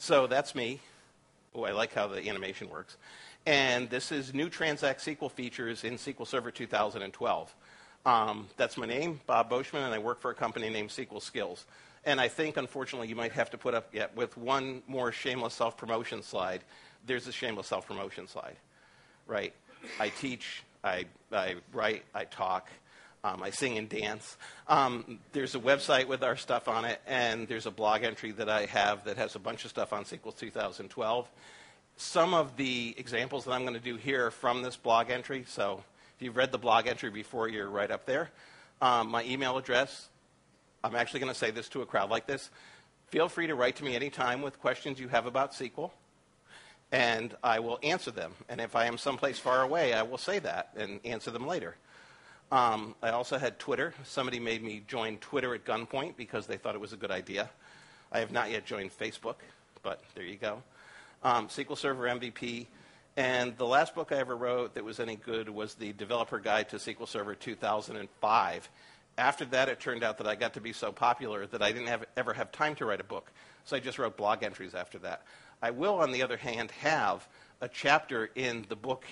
So that's me. Oh, I like how the animation works. And this is new Transact SQL features in SQL Server 2012. That's my name, Bob Boschman, and I work for a company named SQL Skills. And I think, unfortunately, you might have to put up yet with one more shameless self-promotion slide. There's a shameless self-promotion slide, right? I teach, I write, I talk, I sing and dance. There's a website with our stuff on it, and there's a blog entry that I have that has a bunch of stuff on SQL 2012. Some of the examples that I'm going to do here are from this blog entry. So if you've read the blog entry before, you're right up there. My email address, I'm actually going to say this to a crowd like this. Feel free to write to me anytime with questions you have about SQL, and I will answer them. And if I am someplace far away, I will say that and answer them later. I also had Twitter. Somebody made me join Twitter at gunpoint because they thought it was a good idea. I have not yet joined Facebook, but there you go. SQL Server MVP. And the last book I ever wrote that was any good was the Developer Guide to SQL Server 2005. After that, it turned out that I got to be so popular that I didn't ever have time to write a book. So I just wrote blog entries after that. I will, on the other hand, have a chapter in the book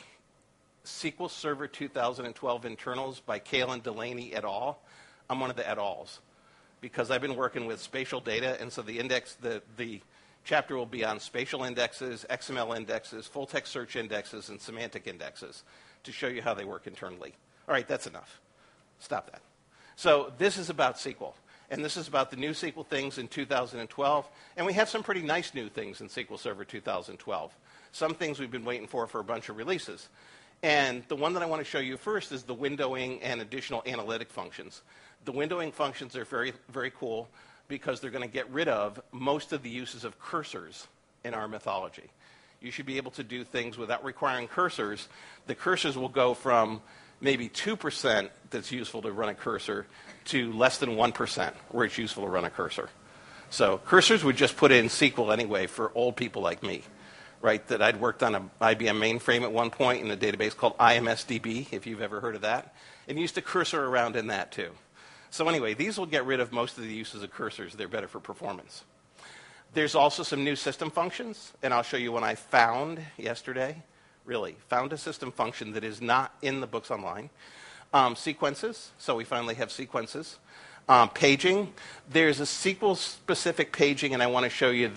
SQL Server 2012 Internals by Kalen Delaney et al. I'm one of the et als because I've been working with spatial data, and so the chapter will be on spatial indexes, XML indexes, full-text search indexes, and semantic indexes to show you how they work internally. All right, that's enough. Stop that. So this is about SQL, and this is about the new SQL things in 2012, and we have some pretty nice new things in SQL Server 2012. Some things we've been waiting for a bunch of releases. And the one that I want to show you first is the windowing and additional analytic functions. The windowing functions are very, very cool because they're going to get rid of most of the uses of cursors in our mythology. You should be able to do things without requiring cursors. The cursors will go from maybe 2% that's useful to run a cursor to less than 1% where it's useful to run a cursor. So cursors would just put in SQL anyway for old people like me, right? That I'd worked on an IBM mainframe at one point in a database called IMSDB, if you've ever heard of that, and used to cursor around in that too. So anyway, these will get rid of most of the uses of cursors. They're better for performance. There's also some new system functions, and I'll show you one I found yesterday. Really, found a system function that is not in the books online. Sequences, so we finally have sequences. Paging, there's a SQL-specific paging, and I want to show you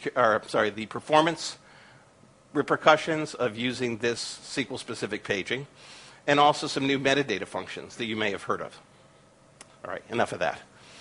the performance repercussions of using this SQL-specific paging, and also some new metadata functions that you may have heard of. All right, enough of that.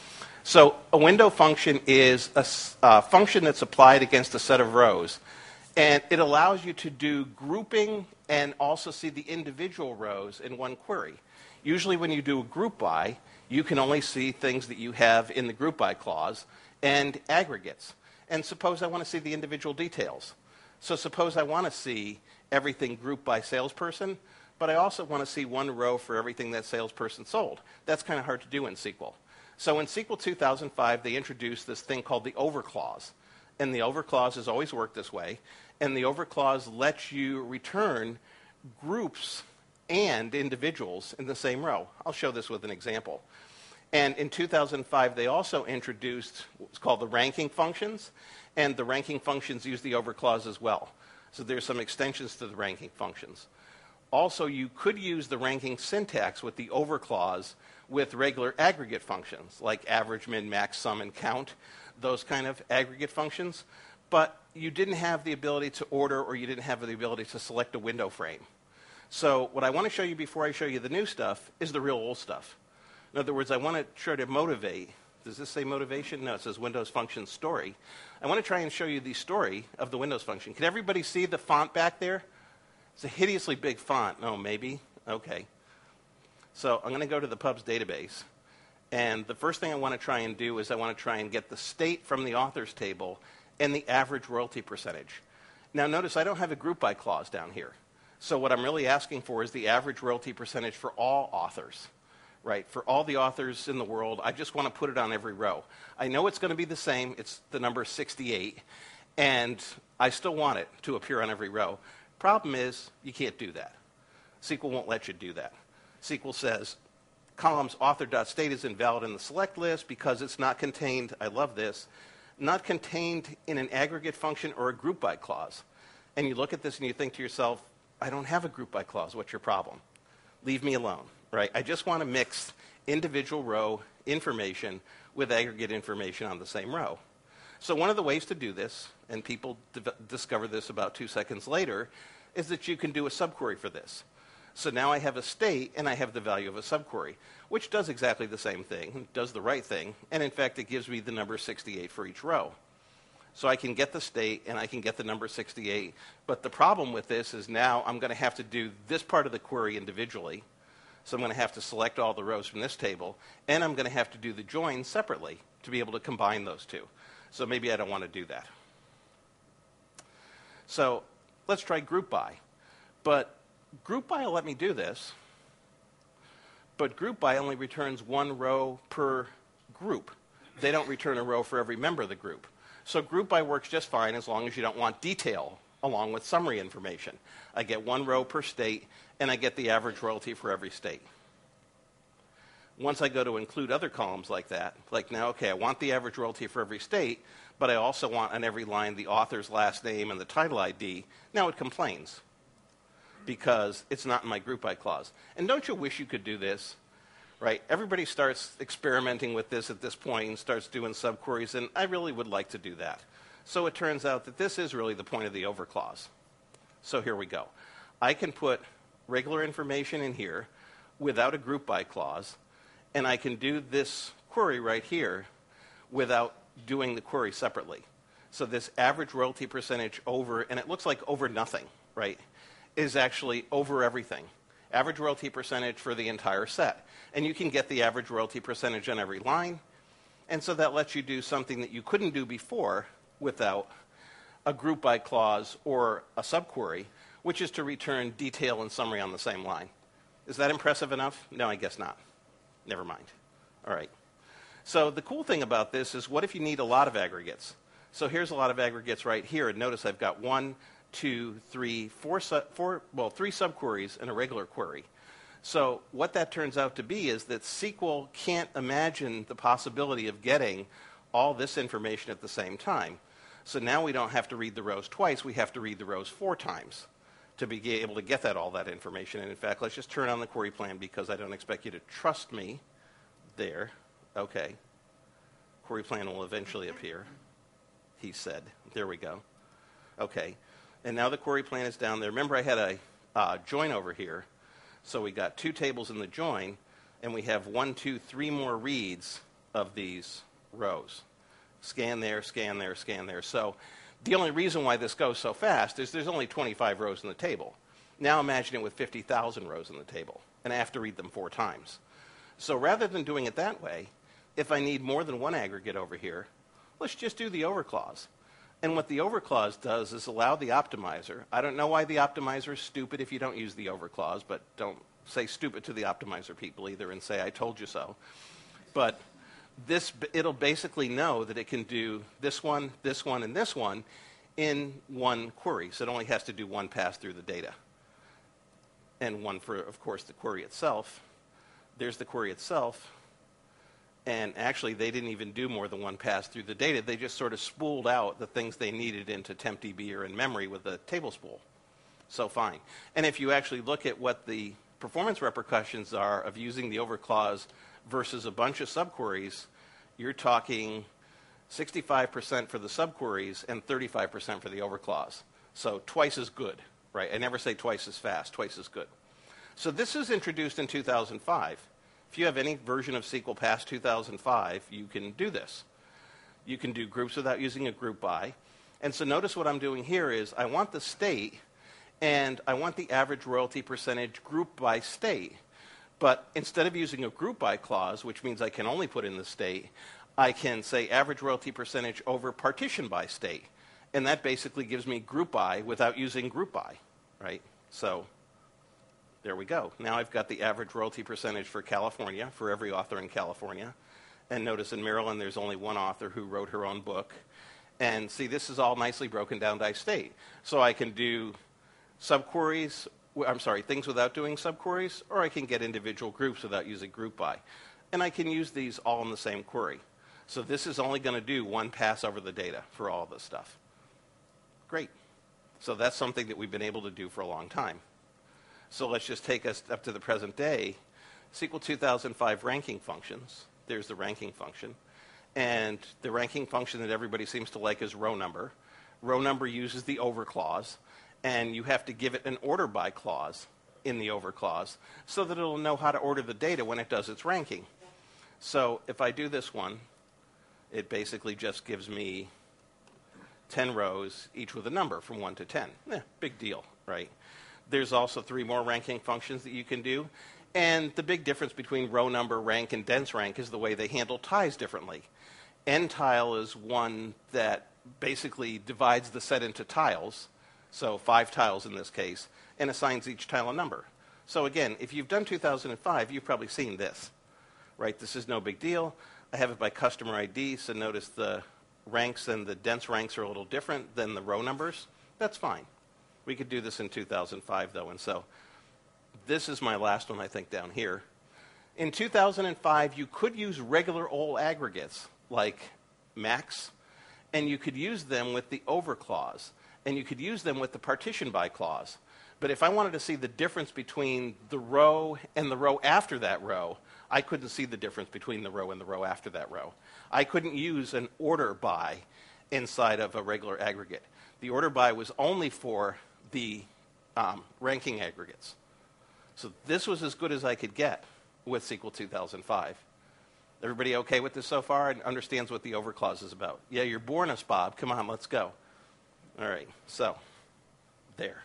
So a window function is a function that's applied against a set of rows. And it allows you to do grouping and also see the individual rows in one query. Usually when you do a group by, you can only see things that you have in the group by clause and aggregates. And suppose I want to see the individual details. So suppose I want to see everything grouped by salesperson, but I also want to see one row for everything that salesperson sold. That's kind of hard to do in SQL. So in SQL 2005, they introduced this thing called the over clause. And the over clause has always worked this way. And the over clause lets you return groups and individuals in the same row. I'll show this with an example. And in 2005, they also introduced what's called the ranking functions. And the ranking functions use the over clause as well. So there's some extensions to the ranking functions. Also, you could use the ranking syntax with the over clause with regular aggregate functions, like average, min, max, sum, and count, those kind of aggregate functions. But you didn't have the ability to order, or you didn't have the ability to select a window frame. So what I want to show you before I show you the new stuff is the real old stuff. In other words, I want to try to motivate. Does this say motivation? No, it says Windows function story. I want to try and show you the story of the Windows function. Can everybody see the font back there? It's a hideously big font. No, maybe? Okay. So I'm going to go to the pubs database. And the first thing I want to try and do is I want to try and get the state from the authors table and the average royalty percentage. Now notice I don't have a group by clause down here. So what I'm really asking for is the average royalty percentage for all authors, right? For all the authors in the world, I just want to put it on every row. I know it's going to be the same. It's the number 68. And I still want it to appear on every row. Problem is, you can't do that. SQL won't let you do that. SQL says, columns author.state is invalid in the select list because it's not contained, I love this, not contained in an aggregate function or a group by clause. And you look at this and you think to yourself, I don't have a group by clause. What's your problem? Leave me alone, right? I just want to mix individual row information with aggregate information on the same row. So one of the ways to do this, and people discover this about 2 seconds later, is that you can do a subquery for this. So now I have a state and I have the value of a subquery, which does exactly the same thing, does the right thing, and in fact it gives me the number 68 for each row. So I can get the state and I can get the number 68, but the problem with this is now I'm going to have to do this part of the query individually. So I'm going to have to select all the rows from this table, and I'm going to have to do the join separately to be able to combine those two. So maybe I don't want to do that. So let's try group by. But group by will let me do this, but group by only returns one row per group. They don't return a row for every member of the group. So group by works just fine as long as you don't want detail along with summary information. I get one row per state, and I get the average royalty for every state. Once I go to include other columns like that, like now, okay, I want the average royalty for every state, but I also want on every line the author's last name and the title ID, now it complains because it's not in my group by clause. And don't you wish you could do this? Right? Everybody starts experimenting with this at this point and starts doing subqueries, and I really would like to do that. So it turns out that this is really the point of the over clause. So here we go. I can put regular information in here without a group by clause, and I can do this query right here without doing the query separately. So this average royalty percentage over, and it looks like over nothing, right, is actually over everything. Average royalty percentage for the entire set. And you can get the average royalty percentage on every line. And so that lets you do something that you couldn't do before without a group by clause or a subquery, which is to return detail and summary on the same line. Is that impressive enough? No, I guess not. Never mind. All right. So the cool thing about this is what if you need a lot of aggregates? So here's a lot of aggregates right here. And notice I've got 1, 2, 3, 4 three subqueries and a regular query. So what that turns out to be is that SQL can't imagine the possibility of getting all this information at the same time. So now we don't have to read the rows twice. We have to read the rows 4 times to be able to get all that information. And in fact, let's just turn on the query plan because I don't expect you to trust me. There. Okay. Query plan will eventually appear, he said. There we go. Okay. And now the query plan is down there. Remember I had a join over here. So we got 2 tables in the join, and we have 1, 2, 3 more reads of these rows. Scan there, scan there, scan there. So the only reason why this goes so fast is there's only 25 rows in the table. Now imagine it with 50,000 rows in the table, and I have to read them 4 times. So rather than doing it that way, if I need more than one aggregate over here, let's just do the over clause. And what the over clause does is allow the optimizer. I don't know why the optimizer is stupid if you don't use the over clause, but don't say stupid to the optimizer people either and say, I told you so. But it'll basically know that it can do this one, and this one in one query. So it only has to do one pass through the data. And one for, of course, the query itself. There's the query itself. And actually, they didn't even do more than one pass through the data. They just sort of spooled out the things they needed into TempDB or in memory with the table spool. So fine. And if you actually look at what the performance repercussions are of using the over clause versus a bunch of subqueries, you're talking 65% for the subqueries and 35% for the over clause. So twice as good, right? I never say twice as fast, twice as good. So this was introduced in 2005. If you have any version of SQL past 2005, you can do this. You can do groups without using a group by. And so notice what I'm doing here is I want the state and I want the average royalty percentage group by state. But instead of using a group by clause, which means I can only put in the state, I can say average royalty percentage over partition by state. And that basically gives me group by without using group by, right? So there we go. Now I've got the average royalty percentage for California, for every author in California. And notice in Maryland there's only one author who wrote her own book. And see, this is all nicely broken down by state. So I can do subqueries, things without doing subqueries, or I can get individual groups without using group by. And I can use these all in the same query. So this is only going to do one pass over the data for all this stuff. Great. So that's something that we've been able to do for a long time. So let's just take us up to the present day. SQL 2005 ranking functions. There's the ranking function. And the ranking function that everybody seems to like is row number. Row number uses the over clause, and you have to give it an order by clause in the over clause so that it'll know how to order the data when it does its ranking. So if I do this one, it basically just gives me 10 rows, each with a number from 1 to 10. Big deal, right? There's also 3 more ranking functions that you can do. And the big difference between row number, rank, and dense rank is the way they handle ties differently. N-tile is one that basically divides the set into tiles, so 5 tiles in this case, and assigns each tile a number. So again, if you've done 2005, you've probably seen this, right? This is no big deal. I have it by customer ID, so notice the ranks and the dense ranks are a little different than the row numbers. That's fine. We could do this in 2005, though, and so this is my last one, I think, down here. In 2005, you could use regular old aggregates like max, and you could use them with the over clause, and you could use them with the partition by clause. But if I wanted to see the difference between the row and the row after that row, I couldn't see the difference between the row and the row after that row. I couldn't use an order by inside of a regular aggregate. The order by was only for the ranking aggregates. So this was as good as I could get with SQL 2005. Everybody okay with this so far and understands what the over clause is about? Yeah, you're boring us, Bob. Come on, let's go. All right, so there.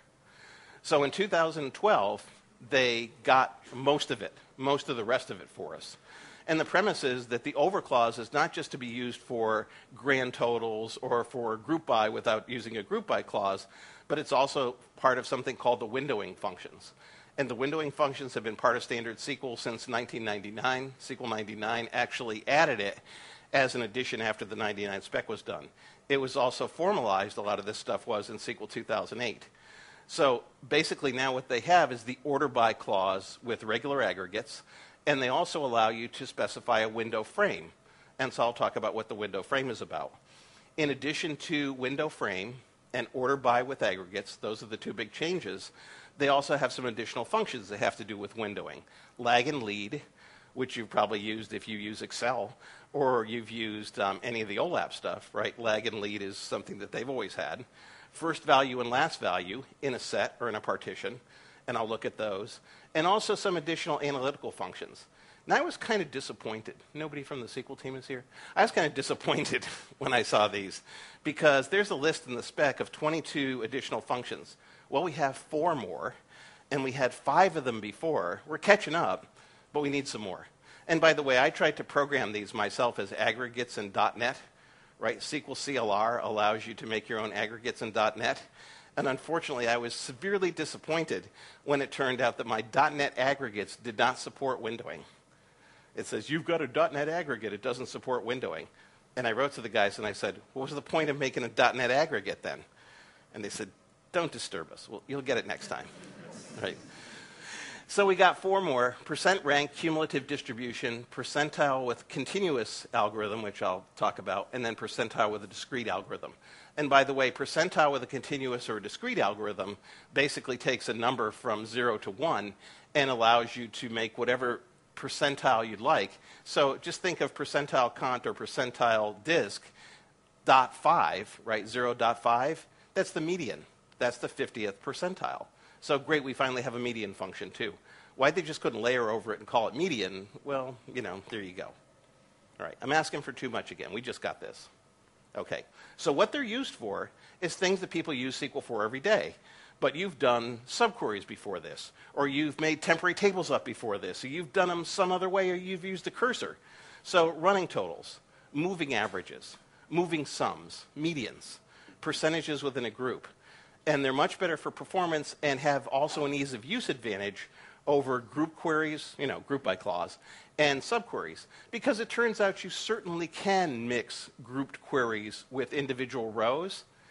So in 2012, they got most of the rest of it for us. And the premise is that the over clause is not just to be used for grand totals or for group by without using a group by clause, but it's also part of something called the windowing functions. And the windowing functions have been part of standard SQL since 1999. SQL 99 actually added it as an addition after the 99 spec was done. It was also formalized, a lot of this stuff was, in SQL 2008. So basically now what they have is the order by clause with regular aggregates, and they also allow you to specify a window frame. And so I'll talk about what the window frame is about. In addition to window frame and order by with aggregates, those are the 2 big changes, they also have some additional functions that have to do with windowing. Lag and lead, which you've probably used if you use Excel, or you've used any of the OLAP stuff, right? Lag and lead is something that they've always had. First value and last value in a set or in a partition, and I'll look at those. And also some additional analytical functions. And I was kind of disappointed. Nobody from the SQL team is here? I was kind of disappointed when I saw these because there's a list in the spec of 22 additional functions. Well, we have 4 more, and we had 5 of them before. We're catching up, but we need some more. And by the way, I tried to program these myself as aggregates in .NET, right? SQL CLR allows you to make your own aggregates in .NET. And unfortunately, I was severely disappointed when it turned out that my .NET aggregates did not support windowing. It says, you've got a .NET aggregate, it doesn't support windowing. And I wrote to the guys and I said, what was the point of making a .NET aggregate then? And they said, don't disturb us. Well, you'll get it next time. Right. So we got 4 more: percent rank, cumulative distribution, percentile with continuous algorithm, which I'll talk about, and then percentile with a discrete algorithm. And by the way, percentile with a continuous or a discrete algorithm basically takes a number from 0 to 1 and allows you to make whatever percentile you'd like. So just think of percentile cont or percentile disk .5, right, 0.5. That's the median. That's the 50th percentile. So great, we finally have a median function too. Why they just couldn't layer over it and call it median? Well, you know, there you go. All right, I'm asking for too much again. We just got this. Okay, so what they're used for is things that people use SQL for every day. But you've done subqueries before this, or you've made temporary tables up before this, or you've done them some other way, or you've used a cursor. So running totals, moving averages, moving sums, medians, percentages within a group. And they're much better for performance and have also an ease of use advantage over group queries, you know, group by clause, and subqueries. Because it turns out you certainly can mix grouped queries with individual rows.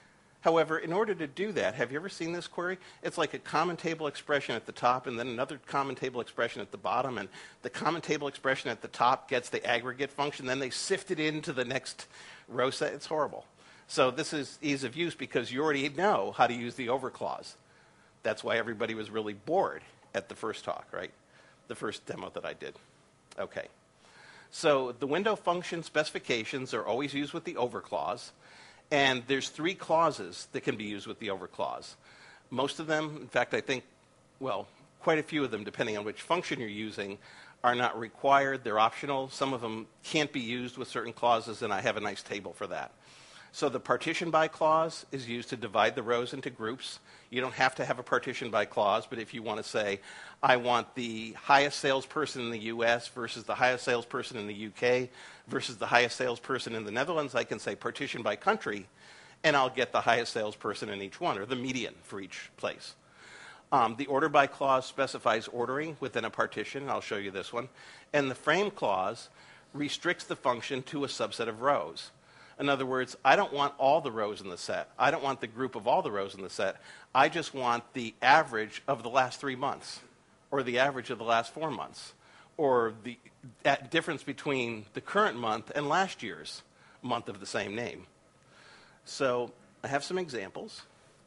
However, in order to do that, have you ever seen this query? It's like a common table expression at the top and then another common table expression at the bottom, and the common table expression at the top gets the aggregate function, then they sift it into the next row set. It's horrible. So this is ease of use because you already know how to use the over clause. That's why everybody was really bored at the first talk, right? The first demo that I did. Okay. So the window function specifications are always used with the over clause. And there's 3 clauses that can be used with the over clause. Most of them, in fact, I think, well, quite a few of them, depending on which function you're using, are not required. They're optional. Some of them can't be used with certain clauses, and I have a nice table for that. So the partition by clause is used to divide the rows into groups. You don't have to have a partition by clause, but if you want to say, I want the highest salesperson in the US versus the highest salesperson in the UK versus the highest salesperson in the Netherlands, I can say partition by country, and I'll get the highest salesperson in each one, or the median for each place. The order by clause specifies ordering within a partition. I'll show you this one. And the frame clause restricts the function to a subset of rows. In other words, I don't want all the rows in the set. I don't want the group of all the rows in the set. I just want the average of the last 3 months, or the average of the last 4 months, or the difference between the current month and last year's month of the same name. So I have some examples.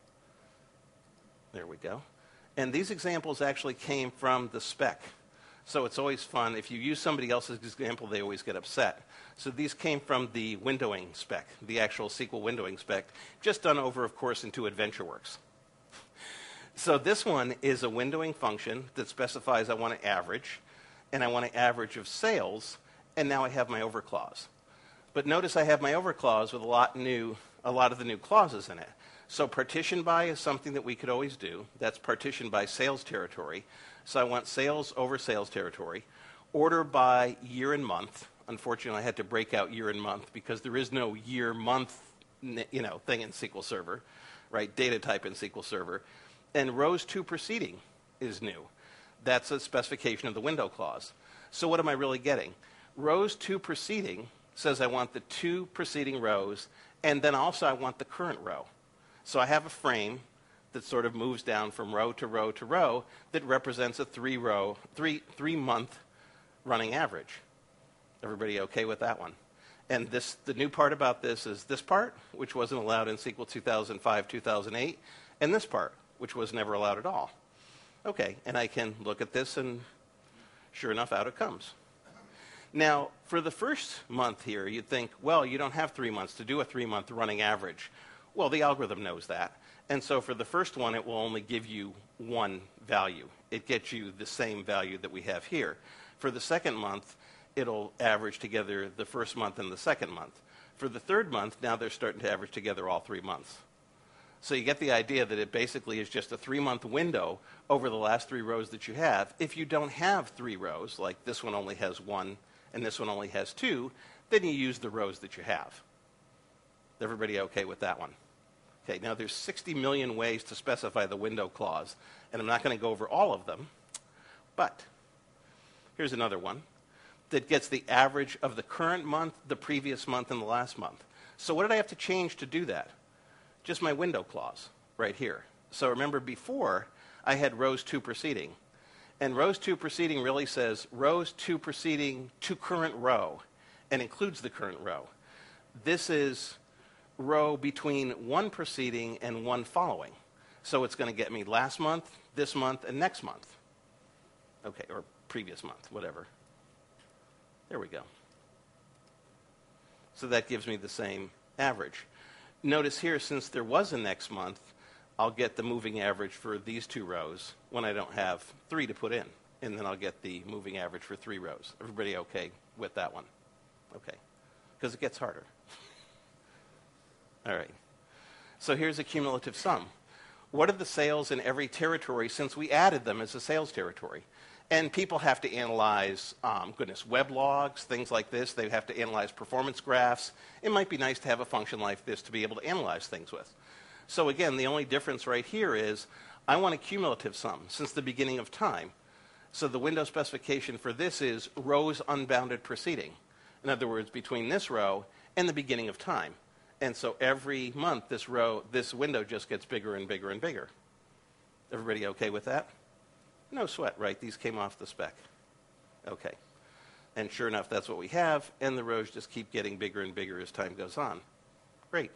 There we go. And these examples actually came from the spec. So it's always fun. If you use somebody else's example, they always get upset. So these came from the windowing spec, the actual SQL windowing spec, just done over, of course, into AdventureWorks. So this one is a windowing function that specifies I want an average, and I want an average of sales, and now I have my over clause. But notice I have my over clause with a lot of the new clauses in it. So partition by is something that we could always do. That's partition by sales territory. So I want sales over sales territory. Order by year and month. Unfortunately, I had to break out year and month because there is no year-month thing in SQL Server, right? Data type in SQL Server. And rows to preceding is new. That's a specification of the window clause. So what am I really getting? Rows to preceding says I want the 2 preceding rows, and then also I want the current row. So I have a frame that sort of moves down from row to row to row that represents a 3-month running average. Everybody okay with that one? And the new part about this is this part, which wasn't allowed in SQL 2005, 2008, and this part, which was never allowed at all. Okay, and I can look at this, and sure enough, out it comes. Now, for the first month here, you'd think, well, you don't have 3 months to do a 3-month running average. Well, the algorithm knows that. And so for the first one, it will only give you one value. It gets you the same value that we have here. For the second month, it'll average together the first month and the second month. For the third month, now they're starting to average together all 3 months. So you get the idea that it basically is just a 3-month window over the last 3 rows that you have. If you don't have 3 rows, like this one only has 1 and this one only has 2, then you use the rows that you have. Everybody okay with that one? Okay, now there's 60 million ways to specify the window clause, and I'm not going to go over all of them, but here's another one that gets the average of the current month, the previous month, and the last month. So what did I have to change to do that? Just my window clause right here. So remember before, I had rows to preceding. And rows to preceding really says rows to preceding to current row and includes the current row. This is row between one preceding and one following. So it's going to get me last month, this month, and next month. Okay, or previous month, whatever. There we go. So that gives me the same average. Notice here, since there was a next month, I'll get the moving average for these 2 rows when I don't have 3 to put in. And then I'll get the moving average for 3 rows. Everybody okay with that one? Okay, because it gets harder. All right. So here's a cumulative sum. What are the sales in every territory since we added them as a sales territory? And people have to analyze, web logs, things like this. They have to analyze performance graphs. It might be nice to have a function like this to be able to analyze things with. So again, the only difference right here is I want a cumulative sum since the beginning of time. So the window specification for this is rows unbounded preceding. In other words, between this row and the beginning of time. And so every month, this window just gets bigger and bigger and bigger. Everybody okay with that? No sweat, right? These came off the spec. Okay. And sure enough, that's what we have, and the rows just keep getting bigger and bigger as time goes on. Great.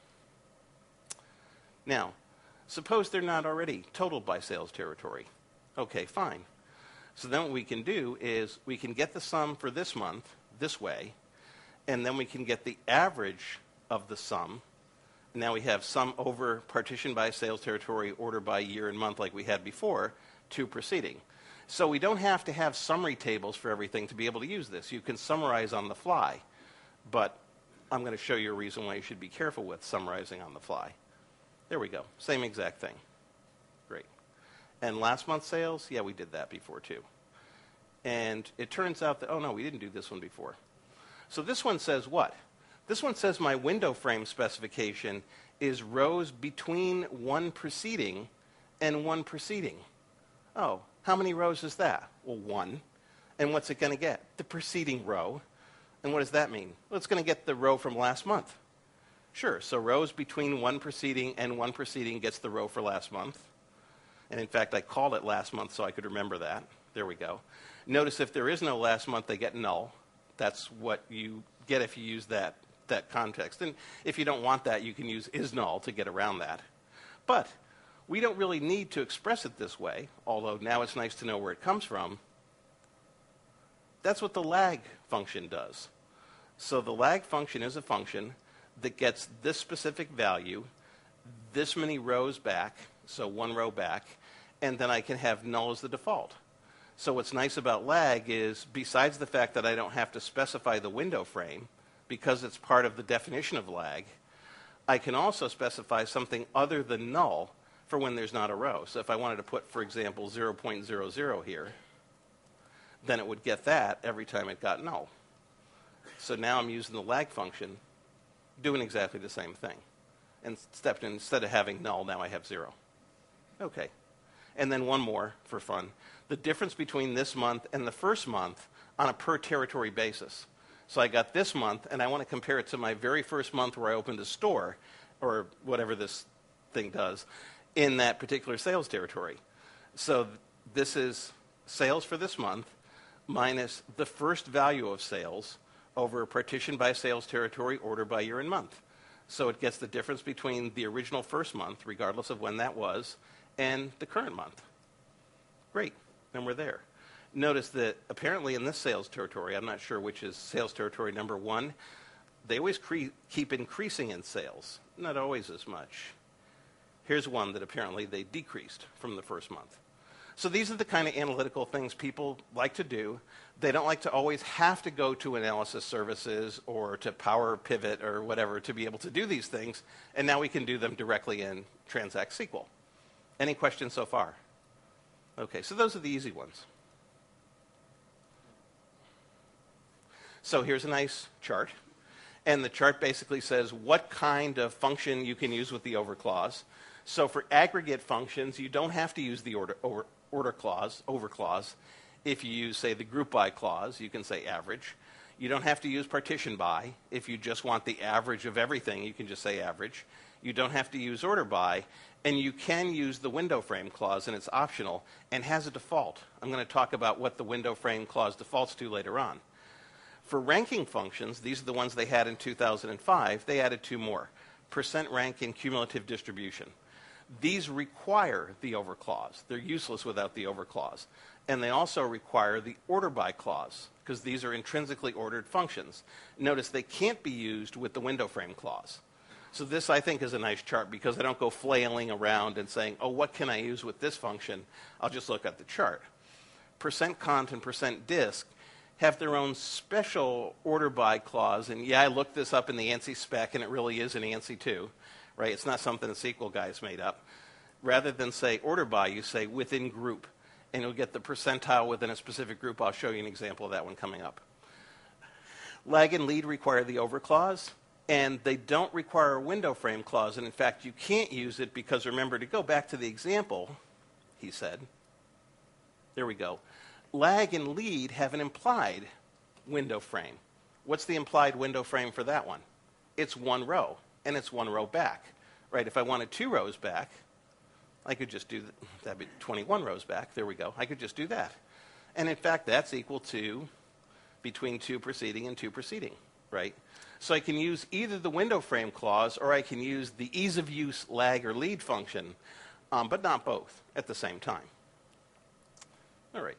Now, suppose they're not already totaled by sales territory. Okay, fine. So then what we can do is we can get the sum for this month this way, and then we can get the average of the sum. Now we have sum over partition by sales territory, order by year and month like we had before, to preceding. So we don't have to have summary tables for everything to be able to use this. You can summarize on the fly, but I'm going to show you a reason why you should be careful with summarizing on the fly. There we go. Same exact thing. Great. And last month's sales, yeah, we did that before too. And it turns out that, oh no, we didn't do this one before. So this one says what? This one says my window frame specification is rows between one preceding and one preceding. Oh, how many rows is that? Well, 1. And what's it going to get? The preceding row. And what does that mean? Well, it's going to get the row from last month. Sure, so rows between one preceding and one preceding gets the row for last month. And in fact, I called it last month so I could remember that. There we go. Notice if there is no last month, they get null. That's what you get if you use that context. And if you don't want that, you can use isNull to get around that. But we don't really need to express it this way, although now it's nice to know where it comes from. That's what the lag function does. So the lag function is a function that gets this specific value, this many rows back, so 1 row back, and then I can have null as the default. So what's nice about lag is, besides the fact that I don't have to specify the window frame, because it's part of the definition of lag, I can also specify something other than null for when there's not a row. So if I wanted to put, for example, 0.00 here, then it would get that every time it got null. So now I'm using the lag function, doing exactly the same thing. And instead of having null, now I have 0. Okay. And then one more for fun. The difference between this month and the first month on a per territory basis. So I got this month, and I want to compare it to my very first month where I opened a store, or whatever this thing does, in that particular sales territory. So this is sales for this month minus the first value of sales over partition by sales territory, order by year and month. So it gets the difference between the original first month, regardless of when that was, and the current month. Great, and we're there. Notice that apparently in this sales territory, I'm not sure which is sales territory number 1, they always keep increasing in sales, not always as much. Here's one that apparently they decreased from the first month. So these are the kind of analytical things people like to do. They don't like to always have to go to analysis services or to Power Pivot or whatever to be able to do these things, and now we can do them directly in Transact SQL. Any questions so far? Okay, so those are the easy ones. So here's a nice chart. And the chart basically says what kind of function you can use with the over clause. So for aggregate functions, you don't have to use the over clause. If you use, say, the group by clause, you can say average. You don't have to use partition by. If you just want the average of everything, you can just say average. You don't have to use order by. And you can use the window frame clause, and it's optional, and has a default. I'm going to talk about what the window frame clause defaults to later on. For ranking functions, these are the ones they had in 2005. They added 2 more, percent rank and cumulative distribution. These require the over clause. They're useless without the over clause. And they also require the order by clause, because these are intrinsically ordered functions. Notice they can't be used with the window frame clause. So this, I think, is a nice chart because I don't go flailing around and saying, oh, what can I use with this function? I'll just look at the chart. Percent cont and percent disk have their own special order by clause. And yeah, I looked this up in the ANSI spec, and it really is in ANSI too, right? It's not something the SQL guys made up. Rather than say order by, you say within group, and you'll get the percentile within a specific group. I'll show you an example of that one coming up. Lag and lead require the over clause, and they don't require a window frame clause. And in fact, you can't use it because, remember, to go back to the example, he said, there we go. Lag and lead have an implied window frame. What's the implied window frame for that one? It's 1 row. and it's 1 row back, right? If I wanted 2 rows back, I could just do, that'd be 21 rows back. There we go. I could just do that. And in fact, that's equal to between 2 preceding and 2 preceding, right? So I can use either the window frame clause or I can use the ease of use lag or lead function, but not both at the same time. All right.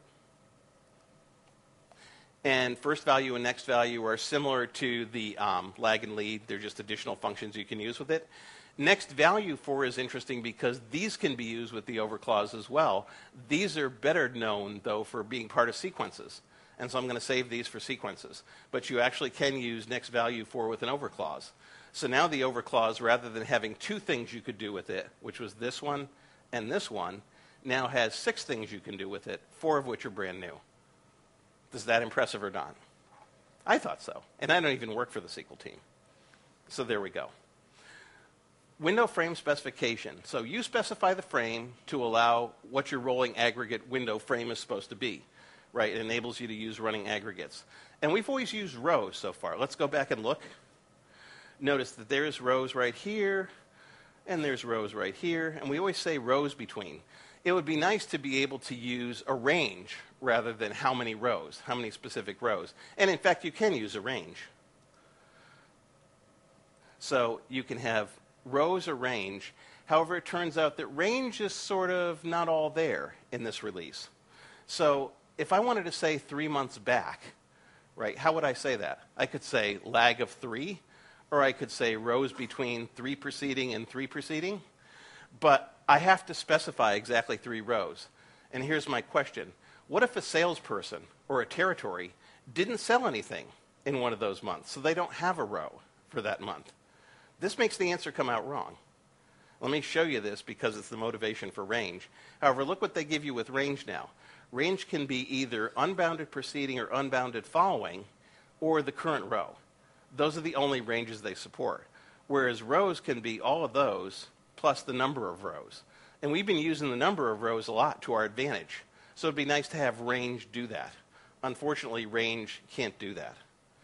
And first value and next value are similar to the lag and lead. They're just additional functions you can use with it. Next value for is interesting because these can be used with the over clause as well. These are better known, though, for being part of sequences. And so I'm going to save these for sequences. But you actually can use next value for with an over clause. So now the over clause, rather than having 2 things you could do with it, which was this one and this one, now has 6 things you can do with it, 4 of which are brand new. Is that impressive or not? I thought so. And I don't even work for the SQL team. So there we go. Window frame specification. So you specify the frame to allow what your rolling aggregate window frame is supposed to be, right? It enables you to use running aggregates. And we've always used rows so far. Let's go back and look. Notice that there's rows right here, and there's rows right here, and we always say rows between. It would be nice to be able to use a range rather than how many rows, how many specific rows. And in fact, you can use a range. So you can have rows or range. However, it turns out that range is sort of not all there in this release. So if I wanted to say 3 months back, right, how would I say that? I could say lag of 3, or I could say rows between 3 preceding and 3 preceding. But I have to specify exactly 3 rows. And here's my question. What if a salesperson or a territory didn't sell anything in one of those months, so they don't have a row for that month? This makes the answer come out wrong. Let me show you this because it's the motivation for range. However, look what they give you with range now. Range can be either unbounded preceding or unbounded following, or the current row. Those are the only ranges they support. Whereas rows can be all of those plus the number of rows. And we've been using the number of rows a lot to our advantage. So it'd be nice to have range do that. Unfortunately, range can't do that.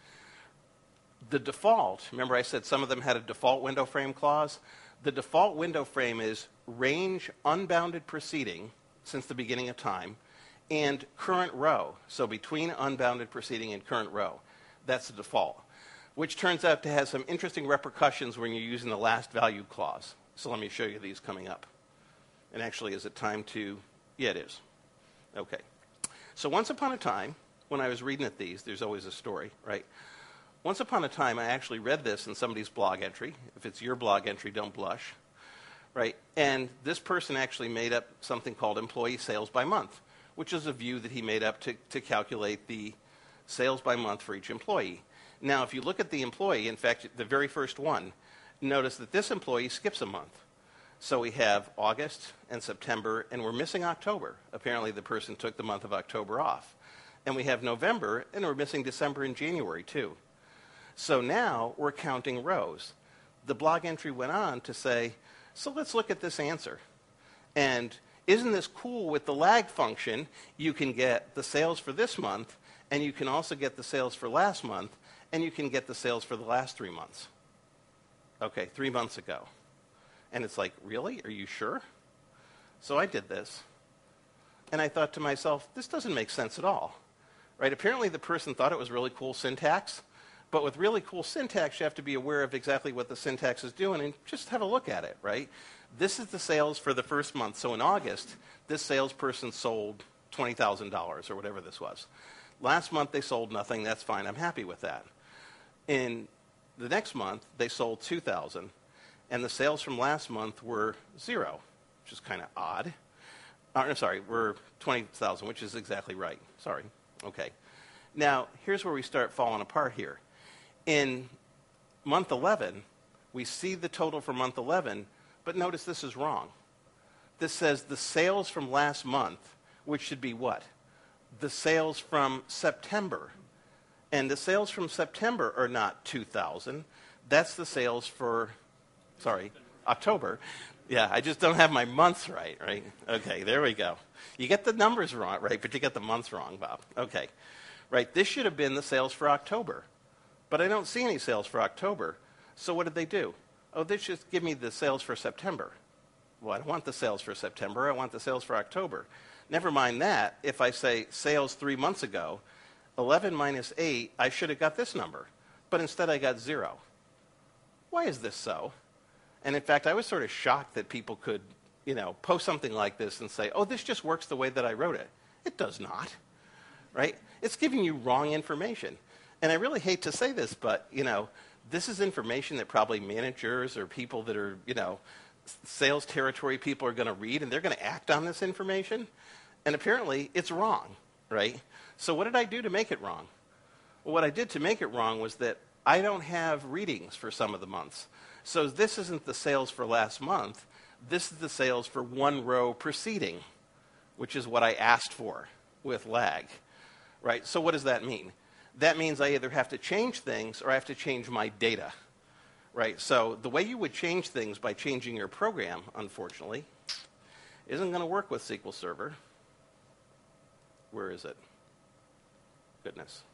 The default, remember I said some of them had a default window frame clause? The default window frame is range unbounded preceding since the beginning of time and current row. So between unbounded preceding and current row. That's the default, which turns out to have some interesting repercussions when you're using the last value clause. So let me show you these coming up. And actually, is it time to? Yeah, it is. Okay. So once upon a time, when I was reading at these, there's always a story, right? Once upon a time, I actually read this in somebody's blog entry. If it's your blog entry, don't blush, right? And this person actually made up something called employee sales by month, which is a view that he made up to calculate the sales by month for each employee. Now, if you look at the employee, in fact, the very first one, notice that this employee skips a month. So we have August and September, and we're missing October. Apparently, the person took the month of October off. And we have November, and we're missing December and January, too. So now we're counting rows. The blog entry went on to say, so let's look at this answer. And isn't this cool with the lag function? You can get the sales for this month, and you can also get the sales for last month, and you can get the sales for the last 3 months. Okay, 3 months ago. And it's like, really? Are you sure? So I did this. And I thought to myself, this doesn't make sense at all. Right? Apparently the person thought it was really cool syntax. But with really cool syntax, you have to be aware of exactly what the syntax is doing and just have a look at it, right? This is the sales for the first month. So in August, this salesperson sold $20,000 or whatever this was. Last month, they sold nothing. That's fine. I'm happy with that. In the next month, they sold $2,000. And the sales from last month were 0, which is kind of odd. I'm sorry, were $20,000, which is exactly right. Sorry. Okay. Now, here's where we start falling apart here. In month 11, we see the total for month 11, but notice this is wrong. This says the sales from last month, which should be what? The sales from September. And the sales from September are not 2,000. That's the sales for, October. Yeah, I just don't have my months right? Okay, there we go. You get the numbers wrong, right, but you get the months wrong, Bob. Okay. Right, this should have been the sales for October. But I don't see any sales for October. So what did they do? Oh, this just give me the sales for September. Well, I don't want the sales for September. I want the sales for October. Never mind that. If I say sales 3 months ago, 11 minus 8, I should have got this number. But instead I got 0. Why is this so? And in fact, I was sort of shocked that people could, post something like this and say, oh, this just works the way that I wrote it. It does not, right? It's giving you wrong information. And I really hate to say this, but, this is information that probably managers or people that are, sales territory people are going to read, and they're going to act on this information. And apparently it's wrong, right? So what did I do to make it wrong? Well, what I did to make it wrong was that I don't have readings for some of the months. So this isn't the sales for last month. This is the sales for one row preceding, which is what I asked for with lag, right? So what does that mean? That means I either have to change things or I have to change my data, right? So the way you would change things by changing your program, unfortunately, isn't going to work with SQL Server. Where is it? Goodness.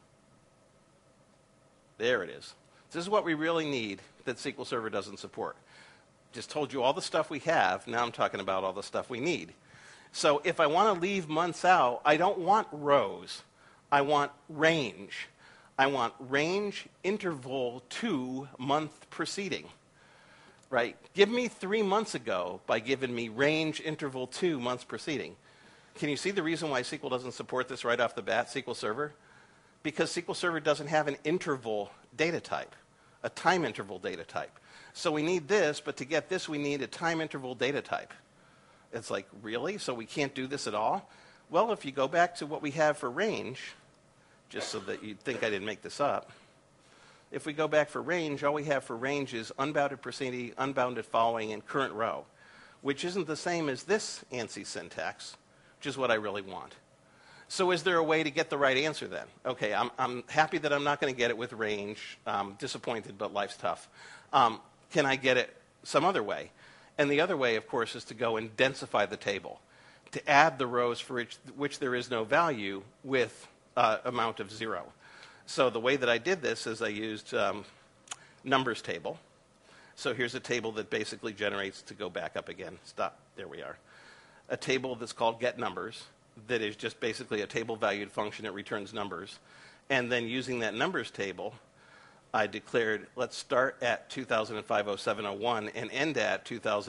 There it is. This is what we really need that SQL Server doesn't support. Just told you all the stuff we have. Now I'm talking about all the stuff we need. So if I want to leave months out, I don't want rows. I want range. I want range interval 2 month preceding, right? Give me 3 months ago by giving me range interval 2 months preceding. Can you see the reason why SQL doesn't support this right off the bat, SQL Server? Because SQL Server doesn't have an interval data type, a time interval data type. So we need this, but to get this, we need a time interval data type. It's like, really? So we can't do this at all? Well, if you go back to what we have for range, just so that you'd think I didn't make this up, if we go back for range, all we have for range is unbounded preceding, unbounded following, and current row, which isn't the same as this ANSI syntax, which is what I really want. So is there a way to get the right answer then? Okay, I'm happy that I'm not going to get it with range. I'm disappointed, but life's tough. Can I get it some other way? And the other way, of course, is to go and densify the table, to add the rows for which there is no value with amount of 0. So the way that I did this is I used numbers table. So here's a table that basically generates, to go back up again, stop, there we are, a table that's called getNumbers that is just basically a table valued function that returns numbers. And then using that numbers table, I declared, let's start at 2005-07-01 and end at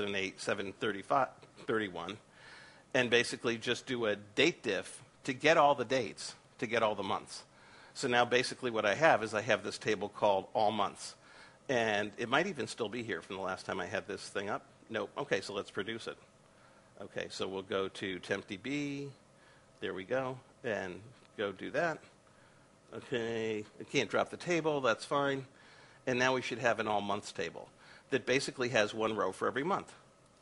2008-7-31, and basically just do a date diff to get all the dates, to get all the months. So now basically what I have is I have this table called all months. And it might even still be here from the last time I had this thing up. Nope. Okay, so let's produce it. Okay, so we'll go to tempdb. There we go. And go do that. Okay, I can't drop the table. That's fine. And now we should have an all months table that basically has one row for every month.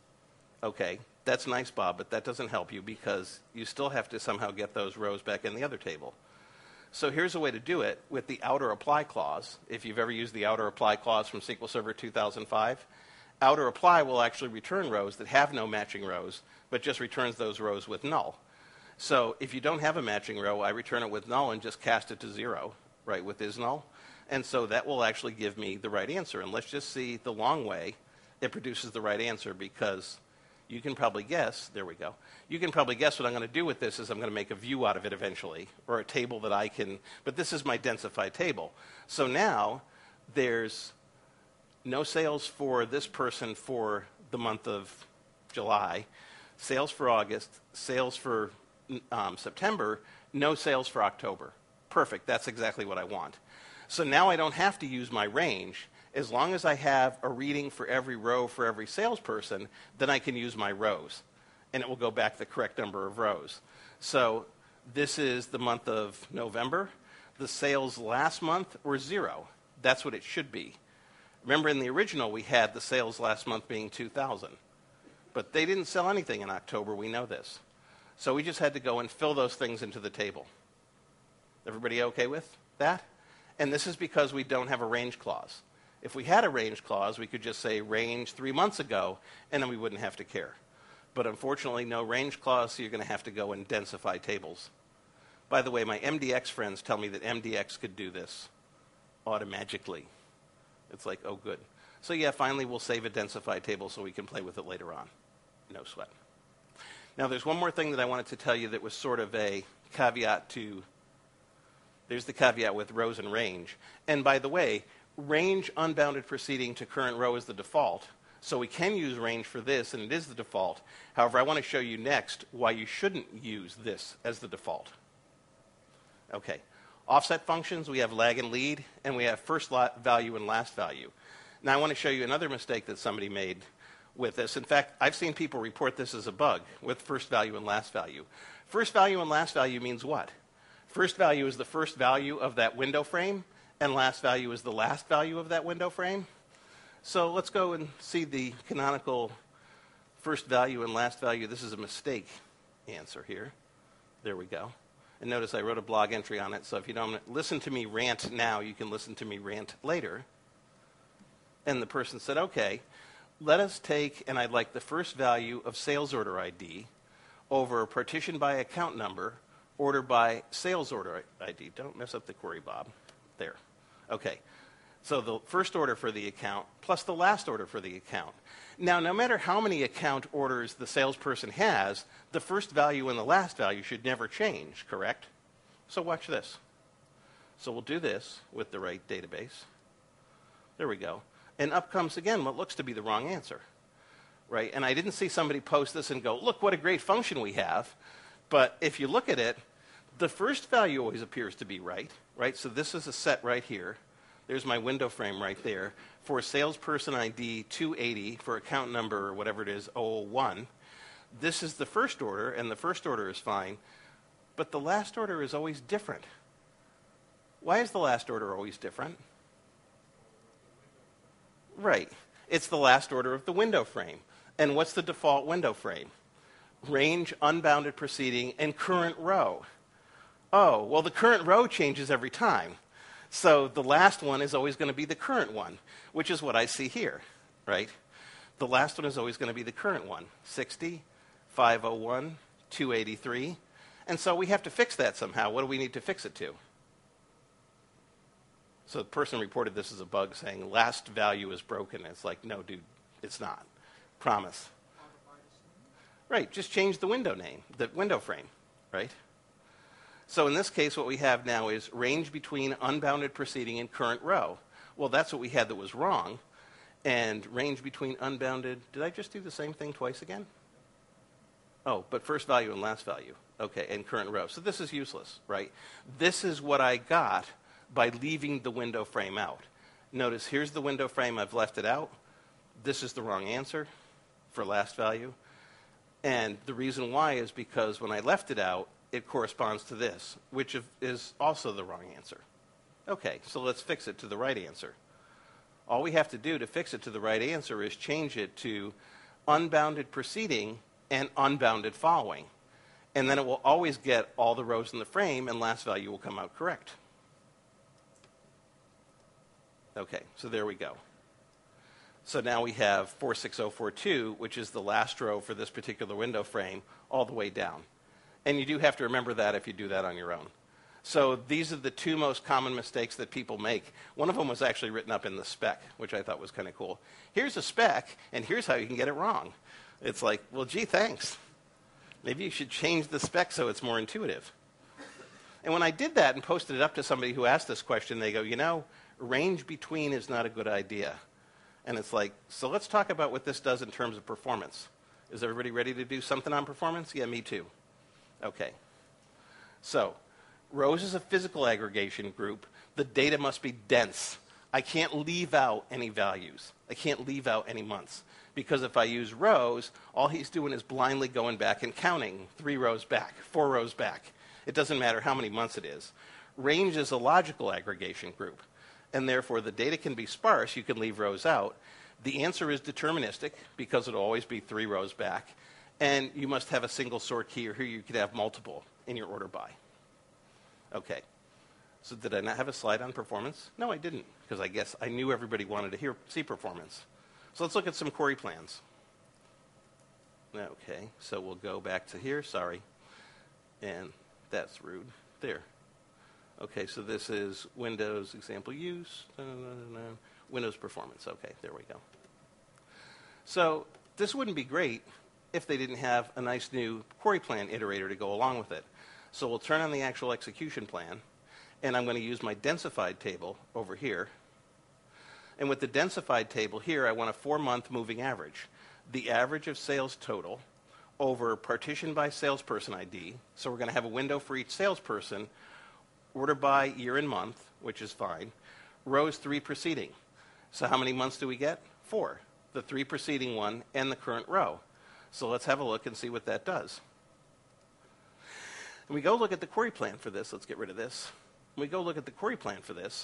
Okay, that's nice, Bob, but that doesn't help you because you still have to somehow get those rows back in the other table. So here's a way to do it with the outer apply clause. If you've ever used the outer apply clause from SQL Server 2005, outer apply will actually return rows that have no matching rows, but just returns those rows with null. So if you don't have a matching row, I return it with null and just cast it to 0, right, with isNull. And so that will actually give me the right answer. And let's just see the long way it produces the right answer, because you can probably guess, there we go, you can probably guess what I'm going to do with this is I'm going to make a view out of it eventually, or a table that I can, but this is my densified table. So now there's no sales for this person for the month of July, sales for August, sales for September, no sales for October. Perfect, that's exactly what I want. So now I don't have to use my range. As long as I have a reading for every row for every salesperson, then I can use my rows. And it will go back the correct number of rows. So this is the month of November. The sales last month were 0. That's what it should be. Remember in the original we had the sales last month being 2,000. But they didn't sell anything in October, we know this. So we just had to go and fill those things into the table. Everybody okay with that? And this is because we don't have a range clause. If we had a range clause, we could just say range 3 months ago, and then we wouldn't have to care. But unfortunately, no range clause, so you're going to have to go and densify tables. By the way, my MDX friends tell me that MDX could do this automatically. It's like, oh, good. So yeah, finally we'll save a densified table so we can play with it later on. No sweat. Now there's one more thing that I wanted to tell you that was sort of a caveat to, there's the caveat with rows and range. And by the way, range unbounded proceeding to current row is the default. So we can use range for this, and it is the default. However, I want to show you next why you shouldn't use this as the default. Okay. Offset functions, we have lag and lead, and we have first value and last value. Now I want to show you another mistake that somebody made with this. In fact, I've seen people report this as a bug with first value and last value. First value and last value means what? First value is the first value of that window frame, and last value is the last value of that window frame. So let's go and see the canonical first value and last value. This is a mistake answer here. There we go. And notice I wrote a blog entry on it, so if you don't listen to me rant now, you can listen to me rant later. And the person said, okay, let us take, and I'd like the first value of sales order ID over partition by account number, order by sales order ID. Don't mess up the query, Bob. There. Okay. So the first order for the account plus the last order for the account. Now, no matter how many account orders the salesperson has, the first value and the last value should never change, correct? So watch this. So we'll do this with the right database. There we go. And up comes, again, what looks to be the wrong answer, right? And I didn't see somebody post this and go, look, what a great function we have. But if you look at it, the first value always appears to be right? So this is a set right here. There's my window frame right there. For salesperson ID 280, for account number, or whatever it is, 001, this is the first order, and the first order is fine. But the last order is always different. Why is the last order always different? Right. It's the last order of the window frame. And what's the default window frame? Range, unbounded proceeding, and current row. Oh, well, the current row changes every time. So the last one is always going to be the current one, which is what I see here, right? The last one is always going to be the current one, 60, 501, 283. And so we have to fix that somehow. What do we need to fix it to? So the person reported this as a bug saying last value is broken. It's like, no, dude, it's not. Promise. Right, just change the window name, the window frame, right? So in this case, what we have now is range between unbounded proceeding and current row. Well, that's what we had that was wrong. And range between unbounded, did I just do the same thing twice again? Oh, but first value and last value. Okay, and current row. So this is useless, right? This is what I got by leaving the window frame out. Notice here's the window frame, I've left it out. This is the wrong answer for last value. And the reason why is because when I left it out, it corresponds to this, which is also the wrong answer. Okay, so let's fix it to the right answer. All we have to do to fix it to the right answer is change it to unbounded preceding and unbounded following. And then it will always get all the rows in the frame, and last value will come out correct. Okay, so there we go. So now we have 46042, which is the last row for this particular window frame, all the way down. And you do have to remember that if you do that on your own. So these are the two most common mistakes that people make. One of them was actually written up in the spec, which I thought was kind of cool. Here's a spec, and here's how you can get it wrong. It's like, well, gee, thanks. Maybe you should change the spec so it's more intuitive. And when I did that and posted it up to somebody who asked this question, they go, you know, range between is not a good idea. And it's like, so let's talk about what this does in terms of performance. Is everybody ready to do something on performance? Yeah, me too. Okay. So, rows is a physical aggregation group. The data must be dense. I can't leave out any values. I can't leave out any months. Because if I use rows, all he's doing is blindly going back and counting 3 rows back, 4 rows back. It doesn't matter how many months it is. Range is a logical aggregation group. And therefore, the data can be sparse. You can leave rows out. The answer is deterministic because it'll always be 3 rows back. And you must have a single sort key, or here you could have multiple in your order by. Okay. So did I not have a slide on performance? No, I didn't, because I guess I knew everybody wanted to see performance. So let's look at some query plans. Okay, so we'll go back to here. Sorry. And that's rude. There. Okay, so this is Windows example use. Windows performance. Okay, there we go. So this wouldn't be great if they didn't have a nice new query plan iterator to go along with it. So we'll turn on the actual execution plan, and I'm going to use my densified table over here. And with the densified table here, I want a 4-month moving average. The average of sales total over partition by salesperson ID. So we're going to have a window for each salesperson, order by year and month, which is fine. Rows 3 preceding. So how many months do we get? 4. The 3 preceding one and the current row. So let's have a look and see what that does. When we go look at the query plan for this, let's get rid of this. When we go look at the query plan for this,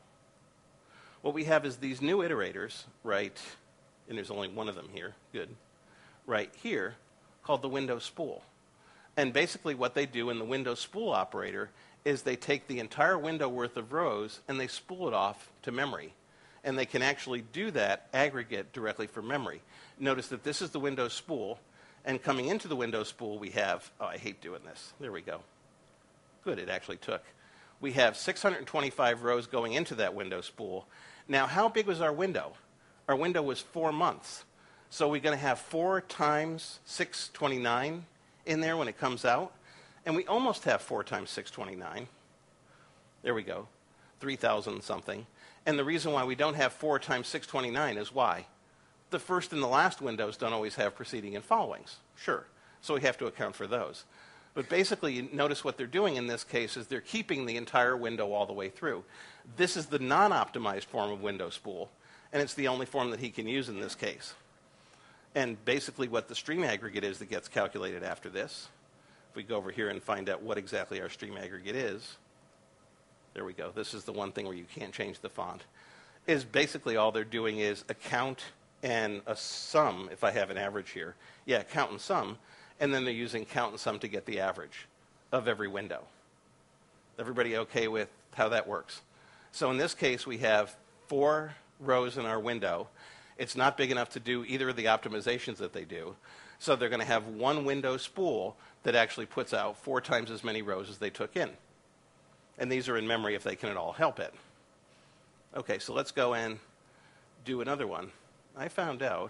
what we have is these new iterators, right, and there's only one of them here, good, right here, called the window spool. And basically what they do in the window spool operator is they take the entire window worth of rows and they spool it off to memory. And they can actually do that aggregate directly from memory. Notice that this is the window spool, and coming into the window spool we have, oh, I hate doing this. There we go. Good, it actually took. We have 625 rows going into that window spool. Now, how big was our window? Our window was 4 months. So we're going to have 4 times 629 in there when it comes out. And we almost have 4 times 629. There we go, 3,000 something. And the reason why we don't have 4 times 629 is why? The first and the last windows don't always have preceding and followings. Sure. So we have to account for those. But basically, you notice what they're doing in this case is they're keeping the entire window all the way through. This is the non-optimized form of window spool, and it's the only form that he can use in this case. And basically what the stream aggregate is that gets calculated after this, if we go over here and find out what exactly our stream aggregate is, there we go. This is the one thing where you can't change the font. Is basically all they're doing is a count and a sum, if I have an average here. Yeah, count and sum. And then they're using count and sum to get the average of every window. Everybody okay with how that works? So in this case, we have 4 rows in our window. It's not big enough to do either of the optimizations that they do. So they're going to have one window spool that actually puts out 4 times as many rows as they took in. And these are in memory if they can at all help it. Okay, so let's go and do another one. I found out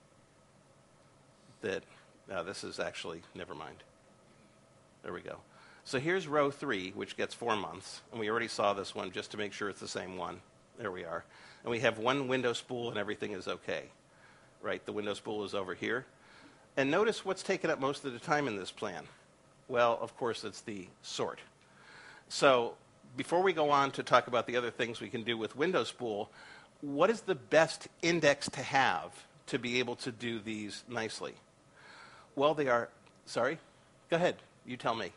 that, this is actually, never mind. There we go. So here's row 3, which gets 4 months. And we already saw this one just to make sure it's the same one. There we are. And we have one window spool and everything is okay. Right, the window spool is over here. And notice what's taken up most of the time in this plan. Well, of course, it's the sort. So before we go on to talk about the other things we can do with window spool, what is the best index to have to be able to do these nicely? Well, they are, sorry? Go ahead. You tell me.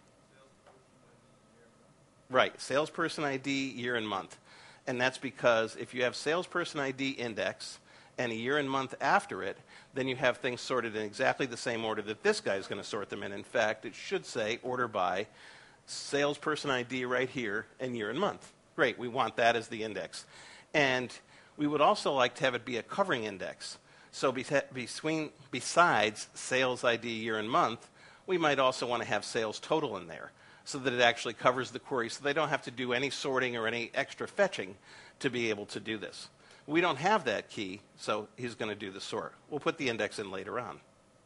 Right, salesperson ID, year and month. And that's because if you have salesperson ID index and a year and month after it, then you have things sorted in exactly the same order that this guy is going to sort them in. In fact, it should say order by salesperson ID right here and year and month. Great, we want that as the index. And we would also like to have it be a covering index. So besides sales ID year and month, we might also want to have sales total in there so that it actually covers the query so they don't have to do any sorting or any extra fetching to be able to do this. We don't have that key, so he's going to do the sort. We'll put the index in later on.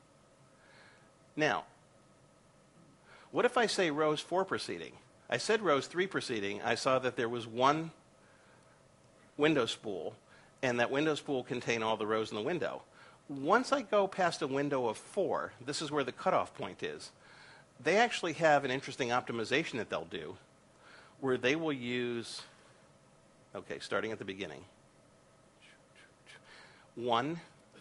Now, what if I say rows 4 preceding? I said rows 3 preceding. I saw that there was one window spool, and that window spool contained all the rows in the window. Once I go past a window of 4, this is where the cutoff point is. They actually have an interesting optimization that they'll do where they will use, okay, starting at the beginning, 1,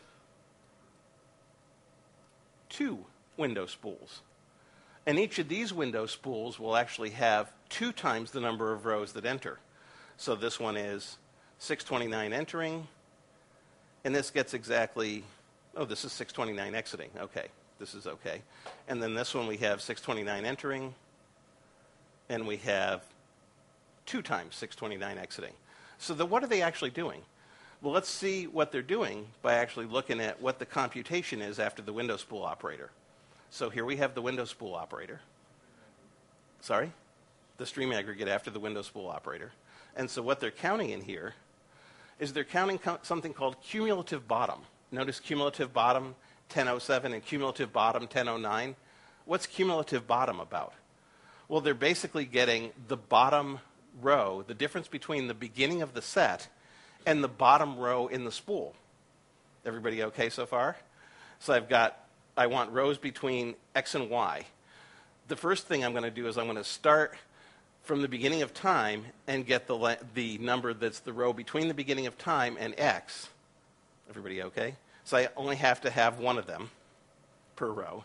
2 window spools. And each of these window spools will actually have 2 times the number of rows that enter. So this one is 629 entering, and this gets exactly, oh, this is 629 exiting. Okay, this is okay. And then this one we have 629 entering, and we have 2 times 629 exiting. So what are they actually doing? Well, let's see what they're doing by actually looking at what the computation is after the window spool operator. So here we have the window spool operator. Sorry? The stream aggregate after the window spool operator. And so what they're counting in here is they're counting something called cumulative bottom. Notice cumulative bottom 1007 and cumulative bottom 1009. What's cumulative bottom about? Well, they're basically getting the bottom row, the difference between the beginning of the set and the bottom row in the spool. Everybody okay so far? So I want rows between X and Y. The first thing I'm going to do is I'm going to start from the beginning of time and get the number that's the row between the beginning of time and X. Everybody okay? So I only have to have one of them per row.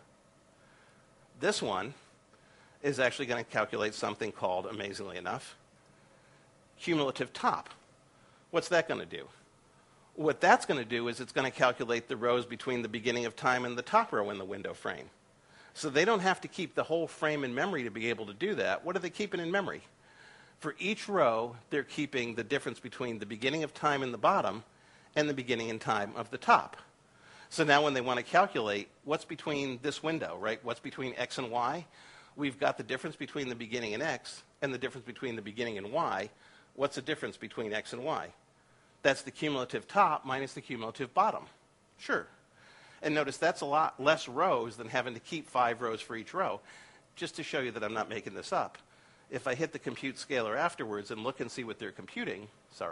This one is actually going to calculate something called, amazingly enough, cumulative top. What's that going to do? What that's going to do is it's going to calculate the rows between the beginning of time and the top row in the window frame. So they don't have to keep the whole frame in memory to be able to do that. What are they keeping in memory? For each row, they're keeping the difference between the beginning of time in the bottom and the beginning in time of the top. So now when they want to calculate what's between this window, right? What's between X and Y? We've got the difference between the beginning and X and the difference between the beginning and Y. What's the difference between X and Y? That's the cumulative top minus the cumulative bottom. Sure. And notice that's a lot less rows than having to keep 5 rows for each row. Just to show you that I'm not making this up, if I hit the compute scalar afterwards and look and see what they're computing,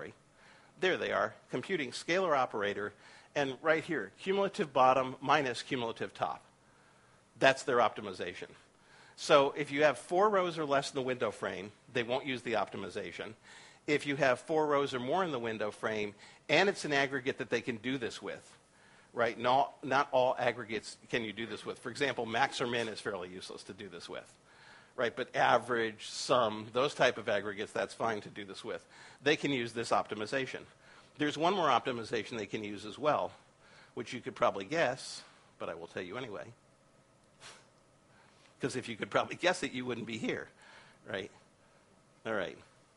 there they are, computing scalar operator, and right here, cumulative bottom minus cumulative top. That's their optimization. So if you have 4 rows or less in the window frame, they won't use the optimization. If you have 4 rows or more in the window frame, and it's an aggregate that they can do this with, right? Not all aggregates can you do this with. For example, max or min is fairly useless to do this with, right? But average, sum, those type of aggregates, that's fine to do this with. They can use this optimization. There's one more optimization they can use as well, which you could probably guess, but I will tell you anyway. Because if you could probably guess it, you wouldn't be here, right? All right.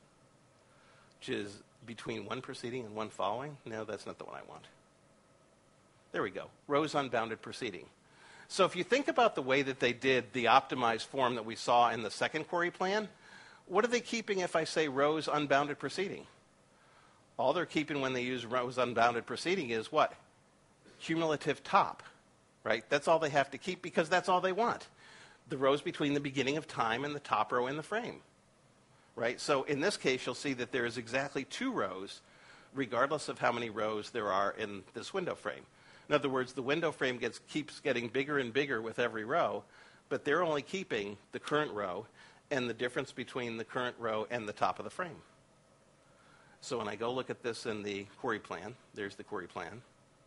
Which is between one preceding and one following. No, that's not the one I want. There we go. Rows unbounded preceding. So if you think about the way that they did the optimized form that we saw in the second query plan, what are they keeping if I say rows unbounded preceding? All they're keeping when they use rows unbounded preceding is what? Cumulative top, right? That's all they have to keep because that's all they want. The rows between the beginning of time and the top row in the frame, right? So in this case, you'll see that there is exactly 2 rows, regardless of how many rows there are in this window frame. In other words, the window frame keeps getting bigger and bigger with every row, but they're only keeping the current row and the difference between the current row and the top of the frame. So when I go look at this in the query plan, there's the query plan.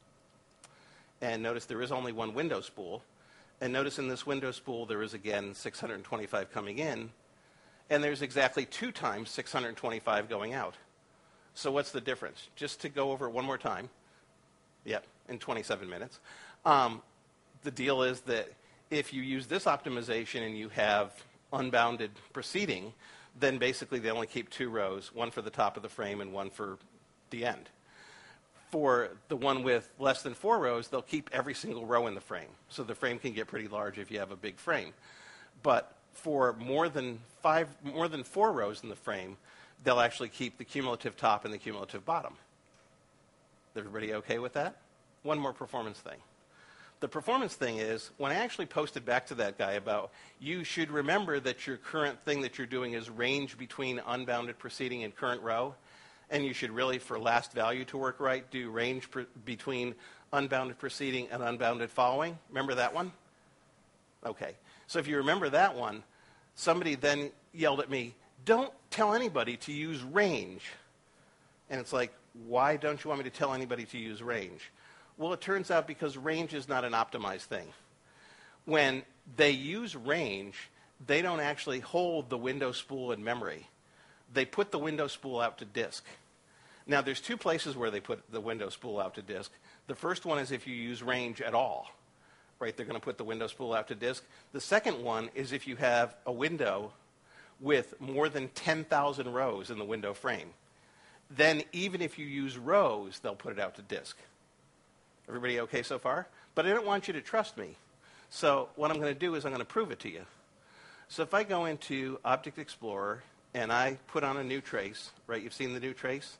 And notice there is only one window spool. And notice in this window spool, there is again 625 coming in. And there's exactly 2 times 625 going out. So what's the difference? Just to go over it one more time. Yep, in 27 minutes. The deal is that if you use this optimization and you have unbounded preceding, then basically they only keep 2 rows, one for the top of the frame and one for the end. For the one with less than 4 rows, they'll keep every single row in the frame. So the frame can get pretty large if you have a big frame. But for more than 4 rows in the frame, they'll actually keep the cumulative top and the cumulative bottom. Everybody okay with that? One more performance thing. The performance thing is, when I actually posted back to that guy about, you should remember that your current thing that you're doing is range between unbounded preceding and current row, and you should really, for last value to work right, do range between unbounded preceding and unbounded following. Remember that one? Okay. So if you remember that one, somebody then yelled at me, don't tell anybody to use range. And it's like, why don't you want me to tell anybody to use range? Well, it turns out because range is not an optimized thing. When they use range, they don't actually hold the window spool in memory. They put the window spool out to disk. Now, there's 2 places where they put the window spool out to disk. The first one is if you use range at all, right? They're going to put the window spool out to disk. The second one is if you have a window with more than 10,000 rows in the window frame. Then even if you use rows, they'll put it out to disk. Everybody okay so far? But I don't want you to trust me. So what I'm going to do is I'm going to prove it to you. So if I go into Object Explorer and I put on a new trace, right? You've seen the new trace?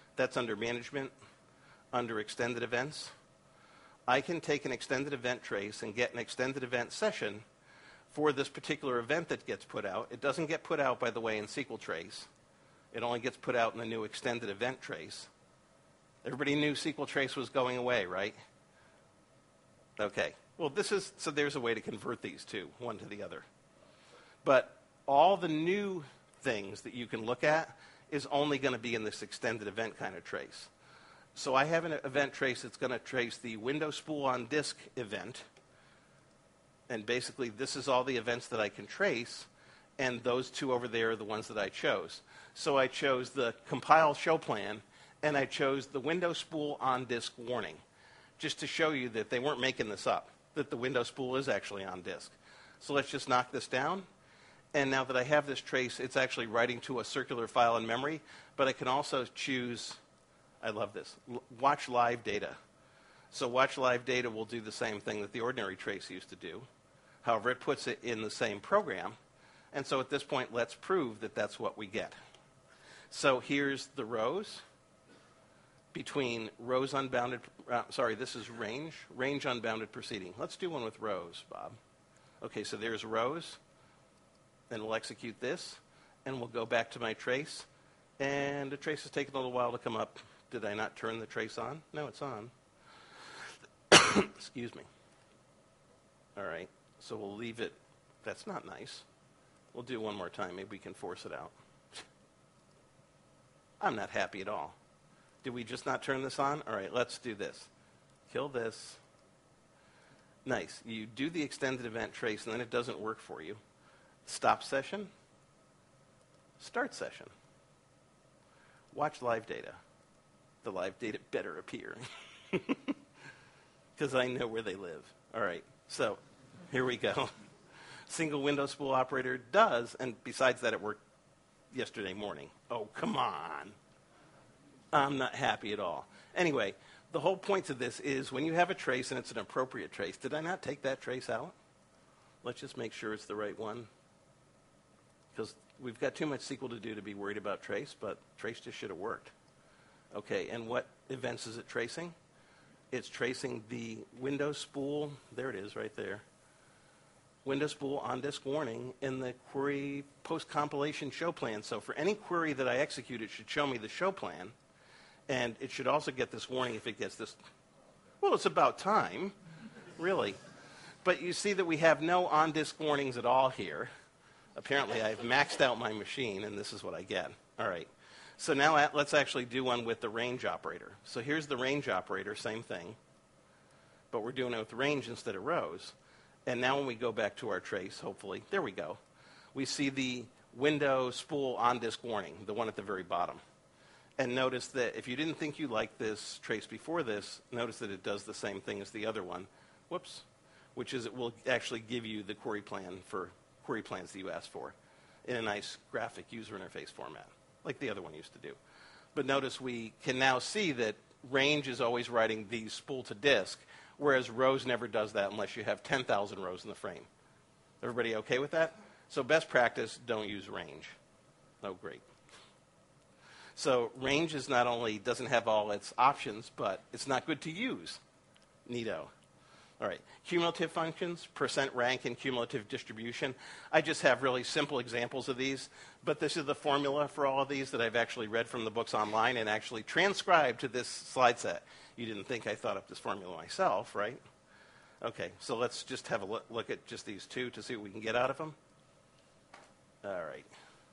That's under Management, under Extended Events. I can take an extended event trace and get an extended event session for this particular event that gets put out. It doesn't get put out, by the way, in SQL Trace. It only gets put out in the new extended event trace. Everybody knew SQL Trace was going away, right? Okay. Well, so there's a way to convert these two, one to the other. But all the new things that you can look at is only going to be in this extended event kind of trace. So I have an event trace that's going to trace the window spool on disk event. And basically, this is all the events that I can trace. And those two over there are the ones that I chose. So I chose the compile show plan, and I chose the window spool on disk warning, just to show you that they weren't making this up, that the window spool is actually on disk. So let's just knock this down. And now that I have this trace, it's actually writing to a circular file in memory. But I can also choose, I love this, watch live data. So watch live data will do the same thing that the ordinary trace used to do. However, it puts it in the same program. And so at this point, let's prove that that's what we get. So here's the rows between rows unbounded, this is range unbounded proceeding. Let's do one with rows, Bob. Okay, so there's rows. Then we'll execute this, and we'll go back to my trace. And the trace has taken a little while to come up. Did I not turn the trace on? No, it's on. Excuse me. All right, so we'll leave it. That's not nice. We'll do one more time. Maybe we can force it out. I'm not happy at all. Did we just not turn this on? All right, let's do this. Kill this. Nice. You do the extended event trace, and then it doesn't work for you. Stop session. Start session. Watch live data. The live data better appear. Because I know where they live. All right, so here we go. Single window spool operator does, and besides that, it worked yesterday morning. Oh, come on. I'm not happy at all. Anyway, the whole point to this is when you have a trace and it's an appropriate trace, did I not take that trace out? Let's just make sure it's the right one. Because we've got too much SQL to do to be worried about trace, but trace just should have worked. Okay, and what events is it tracing? It's tracing the window spool. There it is right there. Window spool on disk warning in the query post-compilation show plan. So for any query that I execute, it should show me the show plan. And it should also get this warning if it gets this. Well, it's about time, really. But you see that we have no on-disk warnings at all here. Apparently, I've maxed out my machine, and this is what I get. All right. So now let's actually do one with the range operator. So here's the range operator, same thing. But we're doing it with range instead of rows. And now when we go back to our trace, hopefully, there we go. We see the window spool on disk warning, the one at the very bottom. And notice that if you didn't think you liked this trace before this, notice that it does the same thing as the other one. Whoops. Which is it will actually give you the query plan for query plans that you asked for in a nice graphic user interface format, like the other one used to do. But notice we can now see that range is always writing the spool to disk, whereas rows never does that unless you have 10,000 rows in the frame. Everybody okay with that? So best practice, don't use range. Oh, great. So range is not only doesn't have all its options, but it's not good to use. Neato. All right, cumulative functions, percent rank, and cumulative distribution. I just have really simple examples of these, but this is the formula for all of these that I've actually read from the books online and actually transcribed to this slide set. You didn't think I thought up this formula myself, right? Okay, so let's just have a look at just these two to see what we can get out of them. All right.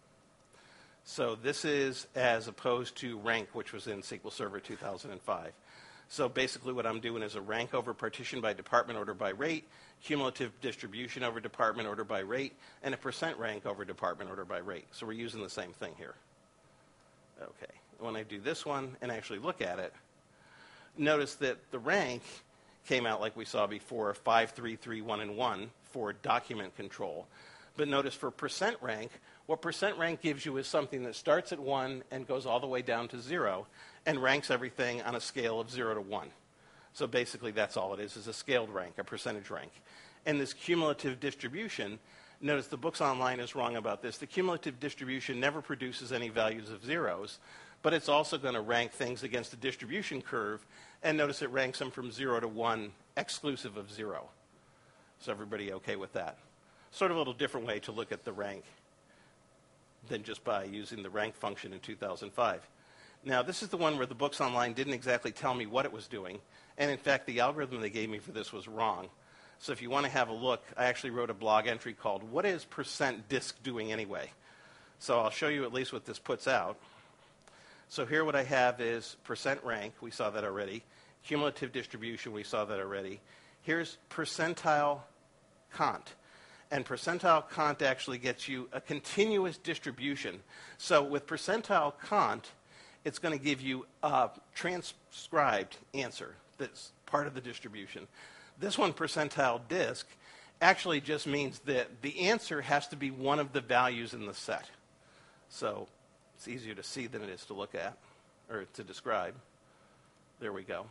So this is as opposed to rank, which was in SQL Server 2005. So basically what I'm doing is a rank over partition by department order by rate, cumulative distribution over department order by rate, and a percent rank over department order by rate. So we're using the same thing here. Okay. When I do this one and actually look at it, notice that the rank came out like we saw before, 5, 3, 3, 1, and 1 for document control. But notice for percent rank, what percent rank gives you is something that starts at 1 and goes all the way down to 0 and ranks everything on a scale of 0 to 1. So basically that's all it is a scaled rank, a percentage rank. And this cumulative distribution, notice the books online is wrong about this. The cumulative distribution never produces any values of zeros. but it's also going to rank things against the distribution curve, and notice it ranks them from 0 to 1, exclusive of 0. Is everybody okay with that? Sort of a little different way to look at the rank than just by using the rank function in 2005. Now, this is the one where the books online didn't exactly tell me what it was doing, and in fact, the algorithm they gave me for this was wrong. So if you want to have a look, I actually wrote a blog entry called, "What is %disk doing anyway?" So I'll show you at least what this puts out. So here what I have is %rank, we saw that already. Cumulative distribution, we saw that already. Here's percentile cont. And percentile cont actually gets you a continuous distribution. So with percentile cont, it's going to give you a transcribed answer that's part of the distribution. This one, percentile disk, actually just means that the answer has to be one of the values in the set. So it's easier to see than it is to look at, or to describe. There we go.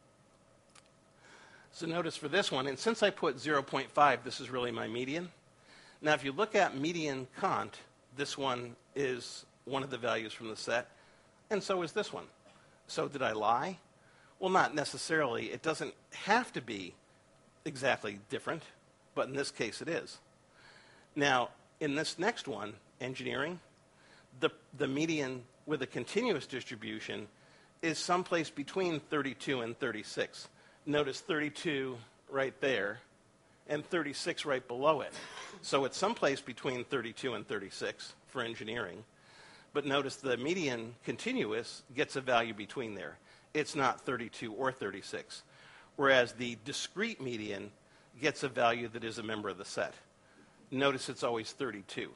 So notice for this one, and since I put 0.5, this is really my median. Now if you look at median cont, this one is one of the values from the set, and so is this one. So did I lie? Well, not necessarily. It doesn't have to be exactly different, but in this case it is. Now, in this next one, engineering, the median with a continuous distribution is someplace between 32 and 36. Notice 32 right there and 36 right below it. So it's someplace between 32 and 36 for engineering. But notice the median continuous gets a value between there. It's not 32 or 36. Whereas the discrete median gets a value that is a member of the set. Notice it's always 32.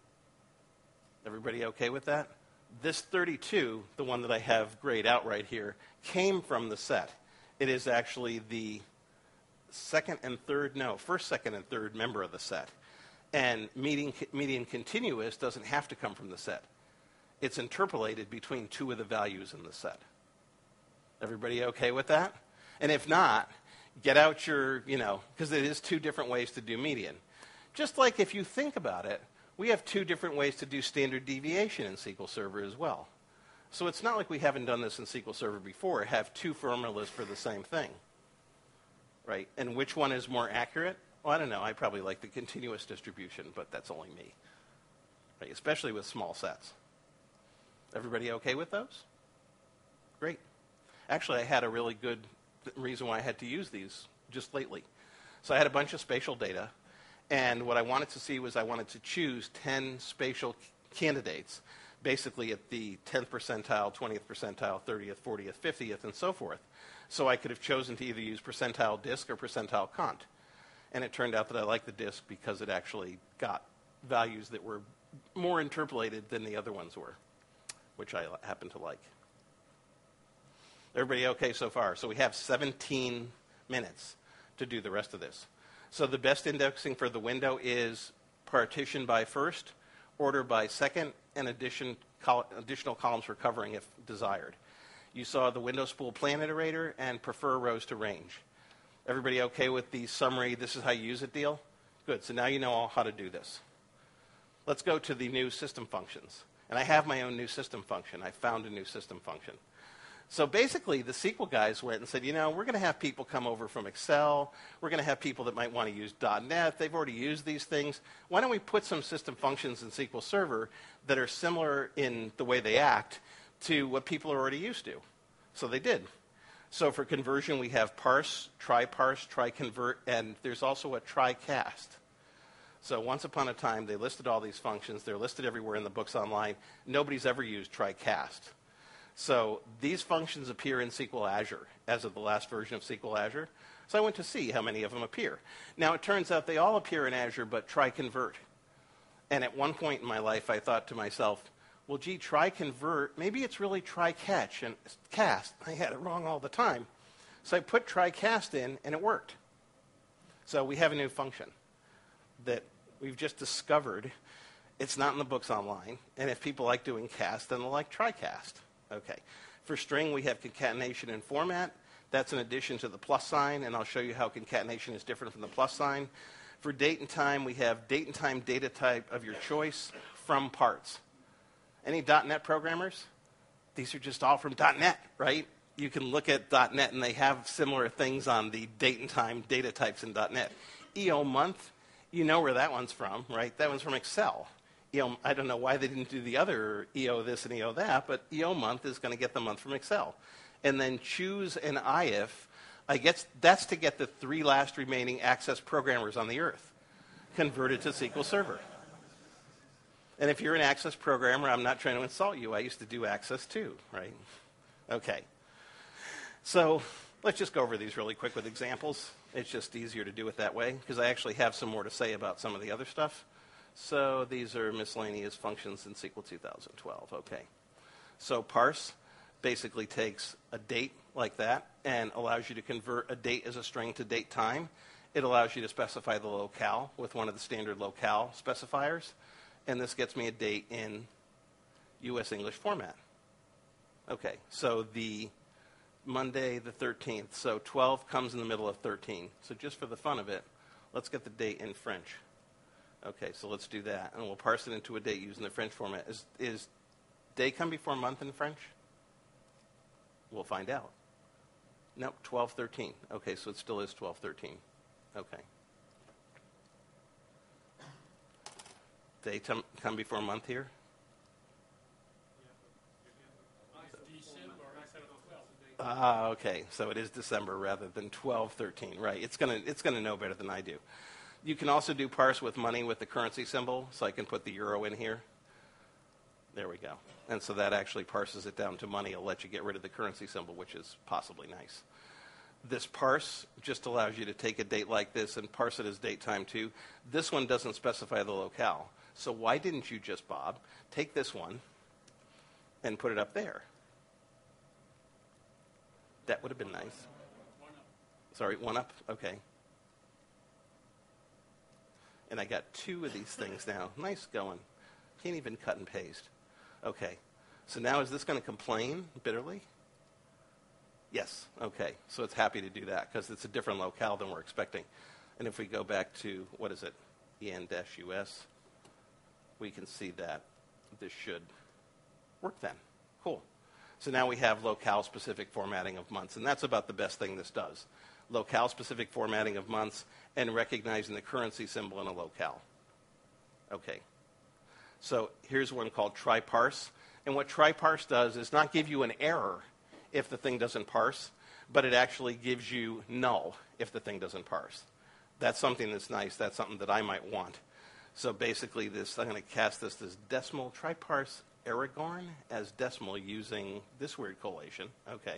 Everybody okay with that? This 32, the one that I have grayed out right here, came from the set. It is actually the first, second, and third member of the set. And median continuous doesn't have to come from the set. It's interpolated between two of the values in the set. Everybody okay with that? And if not, get out your, because it is two different ways to do median. Just like if you think about it, we have two different ways to do standard deviation in SQL Server as well. So it's not like we haven't done this in SQL Server before, have two formulas for the same thing, right? And which one is more accurate? Well, I don't know. I probably like the continuous distribution, but that's only me, right? Especially with small sets. Everybody okay with those? Great. Actually, I had a really good reason why I had to use these just lately. So I had a bunch of spatial data, and what I wanted to see was I wanted to choose 10 spatial candidates, basically at the 10th percentile, 20th percentile, 30th, 40th, 50th, and so forth. So I could have chosen to either use percentile disk or percentile cont. And it turned out that I liked the disk because it actually got values that were more interpolated than the other ones were, which I happen to like. Everybody okay so far? So we have 17 minutes to do the rest of this. So the best indexing for the window is partition by first, order by second, and additional columns for covering if desired. You saw the window spool plan iterator and prefer rows to range. Everybody okay with the summary, this is how you use it deal? Good, so now you know how to do this. Let's go to the new system functions. And I have my own new system function. I found a new system function. So basically, the SQL guys went and said, we're going to have people come over from Excel. We're going to have people that might want to use .NET. They've already used these things. Why don't we put some system functions in SQL Server that are similar in the way they act to what people are already used to? So they did. So for conversion, we have parse, try convert, and there's also a try cast. So once upon a time, they listed all these functions. They're listed everywhere in the books online. Nobody's ever used try cast. So these functions appear in SQL Azure as of the last version of SQL Azure. So I went to see how many of them appear. Now, it turns out they all appear in Azure, but try convert. And at one point in my life, I thought to myself, well, gee, try convert, maybe it's really try catch and cast. I had it wrong all the time. So I put try cast in, and it worked. So we have a new function that we've just discovered. It's not in the books online. And if people like doing cast, then they'll like try cast. Okay. For string, we have concatenation and format. That's an addition to the plus sign, and I'll show you how concatenation is different from the plus sign. For date and time, we have date and time data type of your choice from parts. Any .NET programmers? these are just all from .NET, right? You can look at .NET, and they have similar things on the date and time data types in .NET. EO month, you know where that one's from, right? That one's from Excel. EO, I don't know why they didn't do the other EO this and EO that, but EO month is going to get the month from Excel. And then choose an IF, I guess that's to get the 3 last remaining Access programmers on the earth converted to SQL Server. And if you're an Access programmer, I'm not trying to insult you. I used to do Access too, right? Okay. So let's just go over these really quick with examples. It's just easier to do it that way because I actually have some more to say about some of the other stuff. So these are miscellaneous functions in SQL 2012. Okay. So parse basically takes a date like that and allows you to convert a date as a string to date time. It allows you to specify the locale with one of the standard locale specifiers. And this gets me a date in US English format. Okay, so the Monday the 13th. So 12 comes in the middle of 13. So just for the fun of it, let's get the date in French. Okay, so let's do that. And we'll parse it into a date using the French format. Is day come before month in French? We'll find out. Nope, 12/13. Okay, so it still is 12/13. Okay. Day come before month here? Okay, so it is December rather than 12/13. Right, it's gonna know better than I do. You can also do parse with money with the currency symbol, so I can put the euro in here. There we go. And so that actually parses it down to money. It'll let you get rid of the currency symbol, which is possibly nice. This parse just allows you to take a date like this and parse it as date time too. This one doesn't specify the locale. So why didn't you just, Bob, take this one and put it up there? That would have been nice. Sorry, one up? Okay. And I got 2 of these things now. Nice going. Can't even cut and paste. Okay. So now is this going to complain bitterly? Yes. Okay. So it's happy to do that because it's a different locale than we're expecting. And if we go back to, what is it, en-us, we can see that this should work then. Cool. So now we have locale-specific formatting of months, and that's about the best thing this does. Locale-specific formatting of months and recognizing the currency symbol in a locale. Okay. So here's one called try parse. And what try parse does is not give you an error if the thing doesn't parse, but it actually gives you null if the thing doesn't parse. That's something that's nice. That's something that I might want. So basically this, I'm going to cast this as decimal. Try parse Aragorn as decimal using this weird collation. Okay.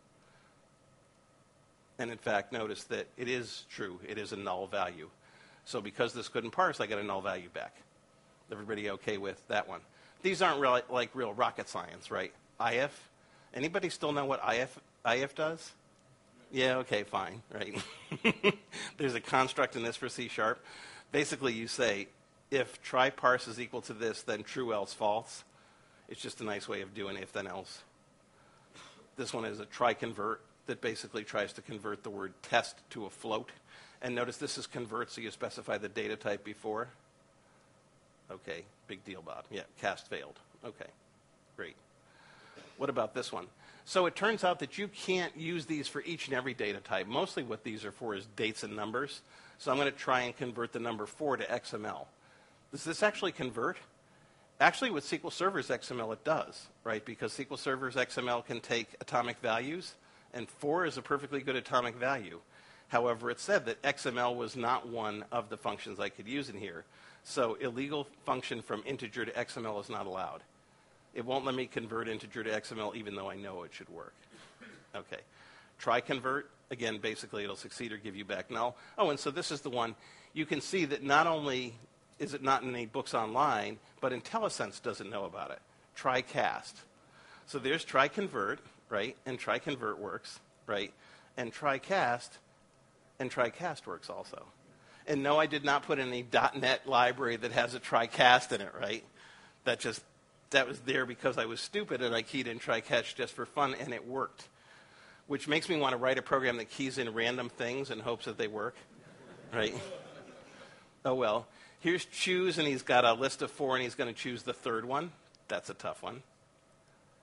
And in fact, notice that it is true. It is a null value. So because this couldn't parse, I get a null value back. Everybody okay with that one? These aren't really like real rocket science, right? IF. Anybody still know what IF does? Yeah, okay, fine, right? There's a construct in this for C#. Basically, you say, if try parse is equal to this, then true else false. It's just a nice way of doing if then else. This one is a try convert that basically tries to convert the word test to a float. And notice this is convert, so you specify the data type before. Okay, big deal, Bob. Yeah, cast failed. Okay, great. What about this one? So it turns out that you can't use these for each and every data type. Mostly what these are for is dates and numbers. So I'm going to try and convert the number 4 to XML. Does this actually convert? Actually, with SQL Server's XML, it does, right? Because SQL Server's XML can take atomic values, and 4 is a perfectly good atomic value. However, it said that XML was not one of the functions I could use in here. So illegal function from integer to XML is not allowed. It won't let me convert integer to XML even though I know it should work. Okay. Try convert. Again, basically it'll succeed or give you back null. Oh, and so this is the one. You can see that not only is it not in any books online, but IntelliSense doesn't know about it. Try cast. So there's try convert, right? And try convert works, right? And try cast works also. And no, I did not put in any .NET library that has a try cast in it, right? That was there because I was stupid and I keyed in try catch just for fun and it worked. Which makes me want to write a program that keys in random things in hopes that they work, right? Oh well. Here's choose and he's got a list of 4 and he's going to choose the third one. That's a tough one,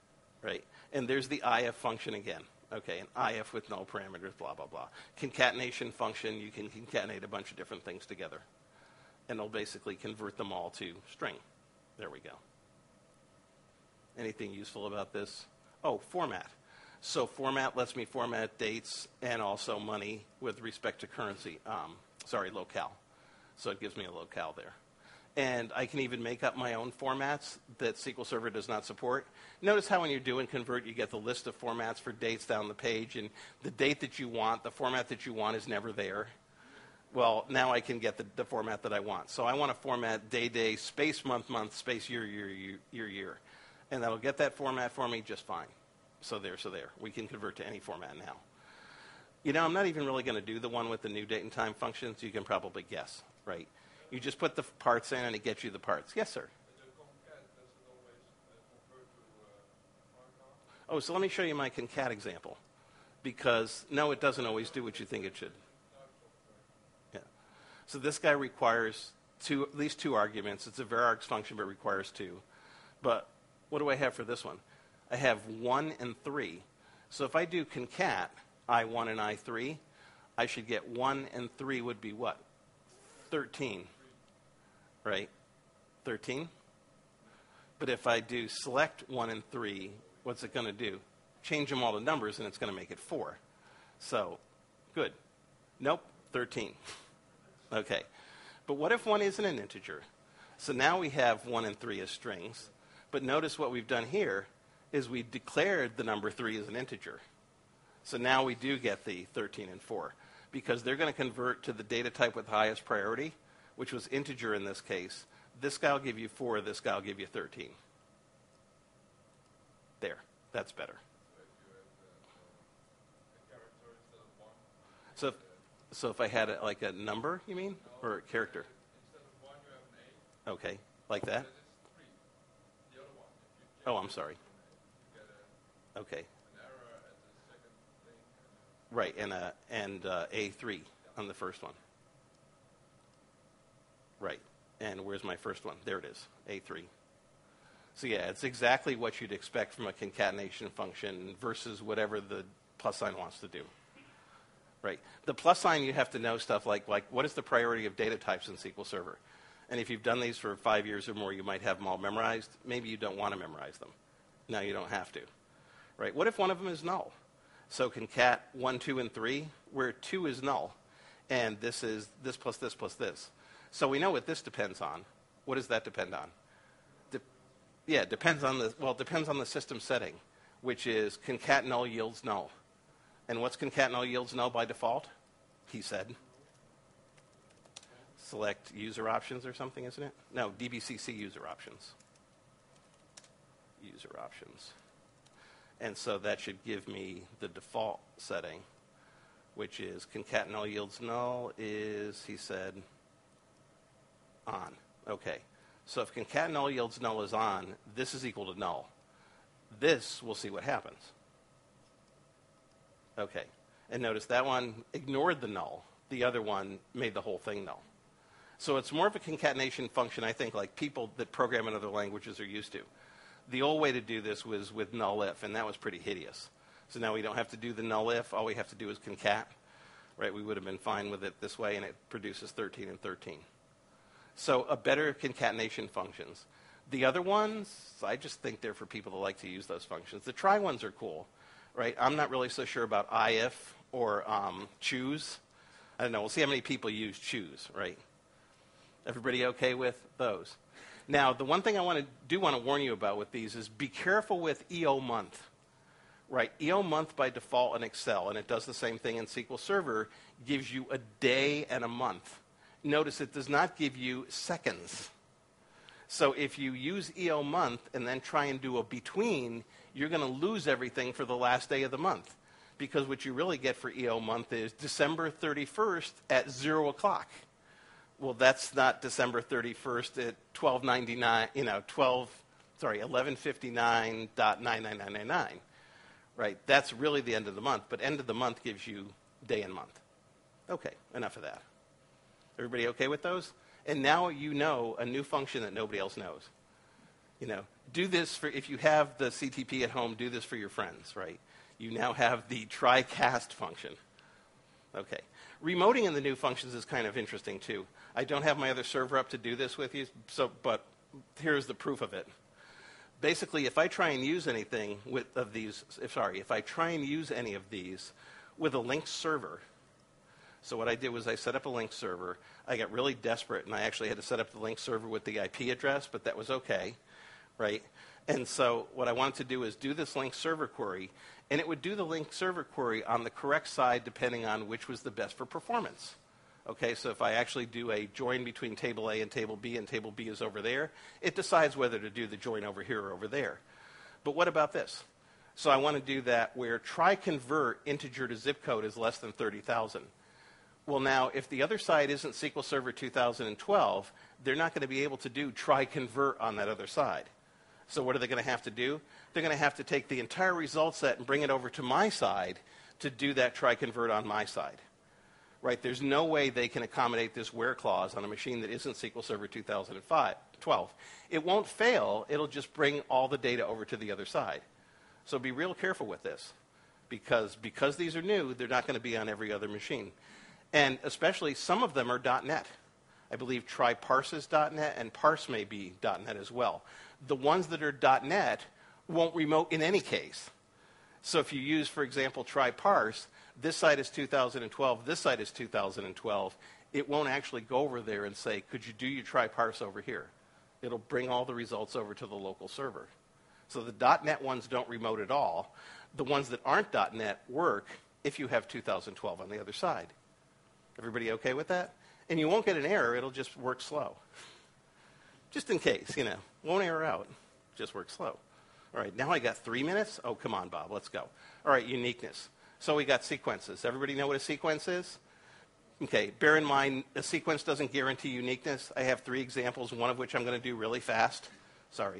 right? And there's the IF function again. Okay, an IF with null parameters, blah, blah, blah. Concatenation function, you can concatenate a bunch of different things together. And it'll basically convert them all to string. There we go. Anything useful about this? Oh, format. So format lets me format dates and also money with respect to currency. Locale. So it gives me a locale there. And I can even make up my own formats that SQL Server does not support. Notice how when you're doing convert, you get the list of formats for dates down the page, and the date that you want, the format that you want is never there. Well, now I can get the format that I want. So I want to format day, space, month, space, year. And that'll get that format for me just fine. So there. We can convert to any format now. You know, I'm not even really going to do the one with the new date and time functions. You can probably guess, right? You just put the parts in and it gets you the parts. Yes, sir? Oh, so let me show you my concat example. Because, no, it doesn't always do what you think it should. Yeah. So this guy requires at least two arguments. It's a varargs function, but it requires two. But what do I have for this one? I have 1 and 3. So if I do concat I1 and I3, I should get 1 and 3 would be what? 13. Right? 13. But if I do select 1 and 3, what's it going to do? Change them all to numbers, and it's going to make it 4. So, good. Nope, 13. Okay. But what if 1 isn't an integer? So now we have 1 and 3 as strings. But notice what we've done here is we declared the number 3 as an integer. So now we do get the 13 and 4. Because they're going to convert to the data type with highest priority, which was integer in this case. This guy will give you 4, this guy will give you 13. There, that's better. So if I had like a number, you mean? Or a character? Okay, like that? Oh, I'm sorry. Okay. Right, and A3 on the first one. Right, and where's my first one? There it is, A3. So yeah, it's exactly what you'd expect from a concatenation function versus whatever the plus sign wants to do. Right, the plus sign, you have to know stuff like what is the priority of data types in SQL Server? And if you've done these for 5 years or more, you might have them all memorized. Maybe you don't want to memorize them. No, you don't have to. Right, what if one of them is null? So concat 1, 2, and 3, where 2 is null, and this is this plus this plus this. So we know what this depends on. What does that depend on? It depends on the system setting, which is concat null yields null. And what's concat null yields null by default? He said. Select user options or something, isn't it? No, DBCC user options. User options. And so that should give me the default setting, which is concat null yields null is, he said, on. Okay. So if concat null yields null is on, this is equal to null. This, we'll see what happens. Okay. And notice that one ignored the null. The other one made the whole thing null. So it's more of a concatenation function, I think, like people that program in other languages are used to. The old way to do this was with null if, and that was pretty hideous. So now we don't have to do the null if. All we have to do is concat. Right? We would have been fine with it this way, and it produces 13 and 13. So a better concatenation functions. The other ones, I just think they're for people that like to use those functions. The try ones are cool. Right? I'm not really so sure about if or choose. I don't know. We'll see how many people use choose, right? Everybody okay with those? Now, the one thing I want to warn you about with these is be careful with EO month. Right, EO month by default in Excel, and it does the same thing in SQL Server, gives you a day and a month. Notice it does not give you seconds. So if you use EO month and then try and do a between, you're going to lose everything for the last day of the month. Because what you really get for EO month is December 31st at 0 o'clock. Well, that's not December 31st at 1159.9999. Right, that's really the end of the month, but end of the month gives you day and month. Okay, enough of that. Everybody okay with those? And now you know a new function that nobody else knows. You know, Do this for, if you have the CTP at home, do this for your friends, right? You now have the try-cast function. Okay. Remoting in the new functions is kind of interesting, too. I don't have my other server up to do this with you, but here's the proof of it. Basically, if I try and use anything if I try and use any of these with a linked server, so what I did was I set up a linked server. I got really desperate, and I actually had to set up the linked server with the IP address, but that was okay, right? And so what I wanted to do is do this linked server query, and it would do the linked server query on the correct side depending on which was the best for performance. Okay, so if I actually do a join between table A and table B is over there, it decides whether to do the join over here or over there. But what about this? So I want to do that where try convert integer to zip code is less than 30,000. Well, now, if the other side isn't SQL Server 2012, they're not going to be able to do try convert on that other side. So what are they going to have to do? They're going to have to take the entire result set and bring it over to my side to do that try convert on my side. Right? There's no way they can accommodate this where clause on a machine that isn't SQL Server 2012. It won't fail. It'll just bring all the data over to the other side. So be real careful with this. Because these are new, they're not going to be on every other machine. And especially some of them are .NET. I believe try parse is .NET and parse may be .NET as well. The ones that are .NET won't remote in any case. So if you use, for example, try parse, this side is 2012, this side is 2012, it won't actually go over there and say, could you do your try parse over here? It'll bring all the results over to the local server. So the .NET ones don't remote at all. The ones that aren't .NET work if you have 2012 on the other side. Everybody okay with that? And you won't get an error, it'll just work slow. Just in case, won't error out, just work slow. All right, now I got 3 minutes. Oh, come on, Bob, let's go. All right, uniqueness. So we got sequences. Everybody know what a sequence is? Okay, bear in mind, a sequence doesn't guarantee uniqueness. I have 3 examples, one of which I'm going to do really fast. Sorry.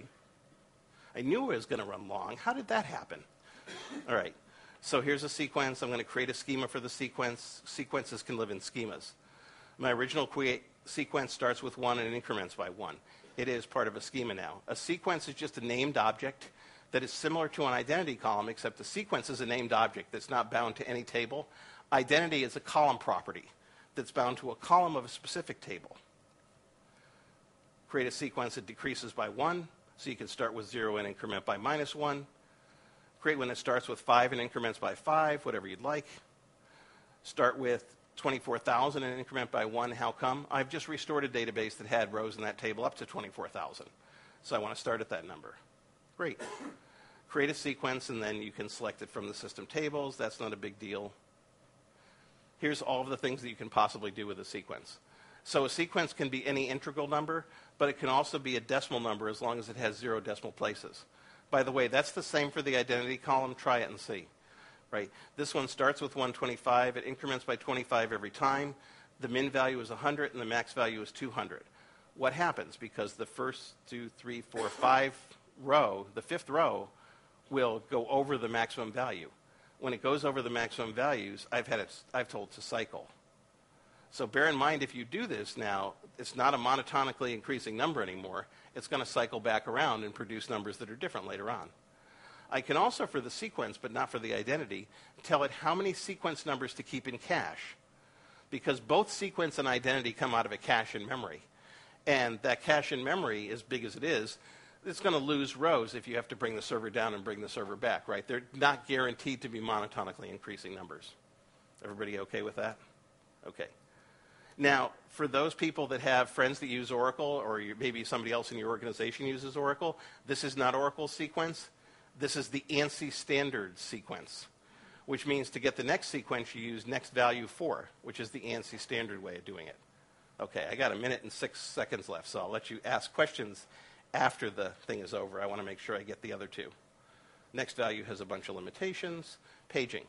I knew it was going to run long. How did that happen? All right, so here's a sequence. I'm going to create a schema for the sequence. Sequences can live in schemas. My original sequence starts with 1 and increments by 1. It is part of a schema now. A sequence is just a named object that is similar to an identity column, except the sequence is a named object that's not bound to any table. Identity is a column property that's bound to a column of a specific table. Create a sequence that decreases by 1, so you can start with 0 and increment by -1. Create one that starts with 5 and increments by 5, whatever you'd like. Start with 24,000 and increment by 1. How come? I've just restored a database that had rows in that table up to 24,000. So I want to start at that number. Great. Create a sequence, and then you can select it from the system tables. That's not a big deal. Here's all of the things that you can possibly do with a sequence. So a sequence can be any integral number, but it can also be a decimal number as long as it has 0 decimal places. By the way, that's the same for the identity column. Try it and see. Right? This one starts with 125. It increments by 25 every time. The min value is 100, and the max value is 200. What happens? Because the first 2, 3, 4, 5 row, the 5th row, will go over the maximum value. When it goes over the maximum values, I've told to cycle. So bear in mind, if you do this now, it's not a monotonically increasing number anymore. It's going to cycle back around and produce numbers that are different later on. I can also, for the sequence, but not for the identity, tell it how many sequence numbers to keep in cache. Because both sequence and identity come out of a cache in memory. And that cache in memory, as big as it is, it's going to lose rows if you have to bring the server down and bring the server back, right? They're not guaranteed to be monotonically increasing numbers. Everybody okay with that? Okay. Now, for those people that have friends that use Oracle, or maybe somebody else in your organization uses Oracle, this is not Oracle's sequence. This is the ANSI standard sequence, which means to get the next sequence, you use next value 4, which is the ANSI standard way of doing it. Okay, I got 1 minute and 6 seconds left, so I'll let you ask questions after the thing is over. I want to make sure I get the other 2. Next value has a bunch of limitations. Paging.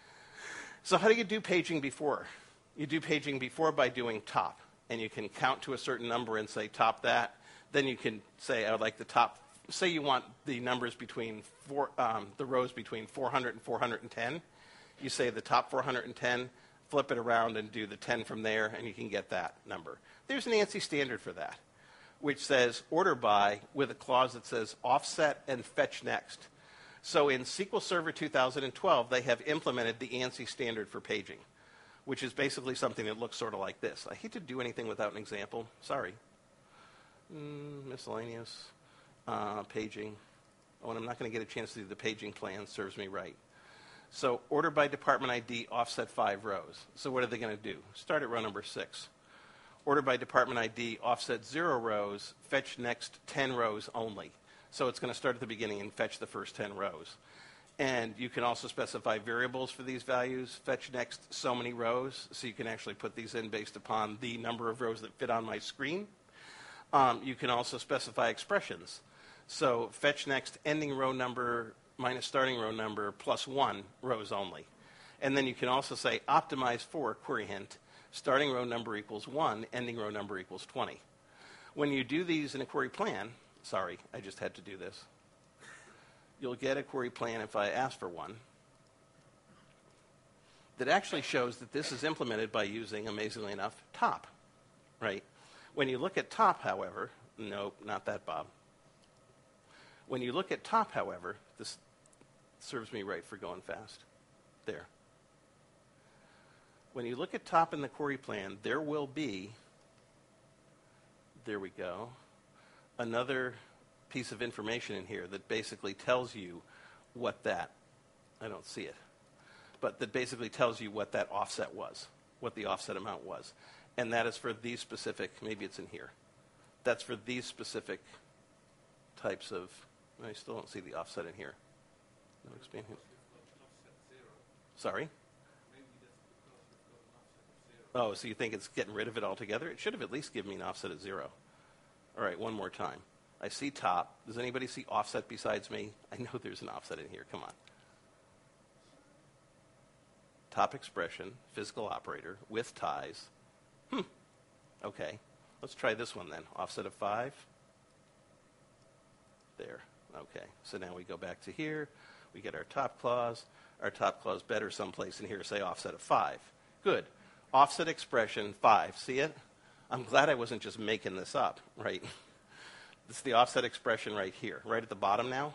So how do you do paging before? You do paging before by doing top, and you can count to a certain number and say top that. Then you can say I would like the top. Say you want the numbers between the rows between 400 and 410. You say the top 410, flip it around and do the 10 from there, and you can get that number. There's an ANSI standard for that. which says order by with a clause that says offset and fetch next. So in SQL Server 2012, they have implemented the ANSI standard for paging, which is basically something that looks sort of like this. I hate to do anything without an example. Sorry. Miscellaneous, paging. Oh, and I'm not going to get a chance to do the paging plan. Serves me right. So order by department ID, offset 5 rows. So what are they going to do? Start at row number 6. Order by department ID, offset 0 rows, fetch next 10 rows only. So it's going to start at the beginning and fetch the first 10 rows. And you can also specify variables for these values, fetch next so many rows, so you can actually put these in based upon the number of rows that fit on my screen. You can also specify expressions. So fetch next ending row number minus starting row number plus 1 rows only. And then you can also say optimize for, query hint, starting row number equals 1, ending row number equals 20. When you do these in a query plan, sorry, I just had to do this. You'll get a query plan if I ask for one that actually shows that this is implemented by using, amazingly enough, top, right? When you look at top, however, nope, not that, Bob. When you look at top, however, this serves me right for going fast. There. When you look at top in the query plan, there will be, there we go, another piece of information in here that basically tells you what that, I don't see it, but that basically tells you what that offset was, what the offset amount was. And that is for these specific, maybe it's in here. That's for these specific types of, I still don't see the offset in here. No expansion. Sorry? Oh, so you think it's getting rid of it altogether? It should have at least given me an offset at 0. All right, one more time. I see top. Does anybody see offset besides me? I know there's an offset in here. Come on. Top expression, physical operator, with ties. Okay. Let's try this one then. Offset of 5. There. Okay. So now we go back to here. We get our top clause. Our top clause better someplace in here say offset of 5. Good. Offset expression 5. See it? I'm glad I wasn't just making this up, right? This is the offset expression right here, right at the bottom now.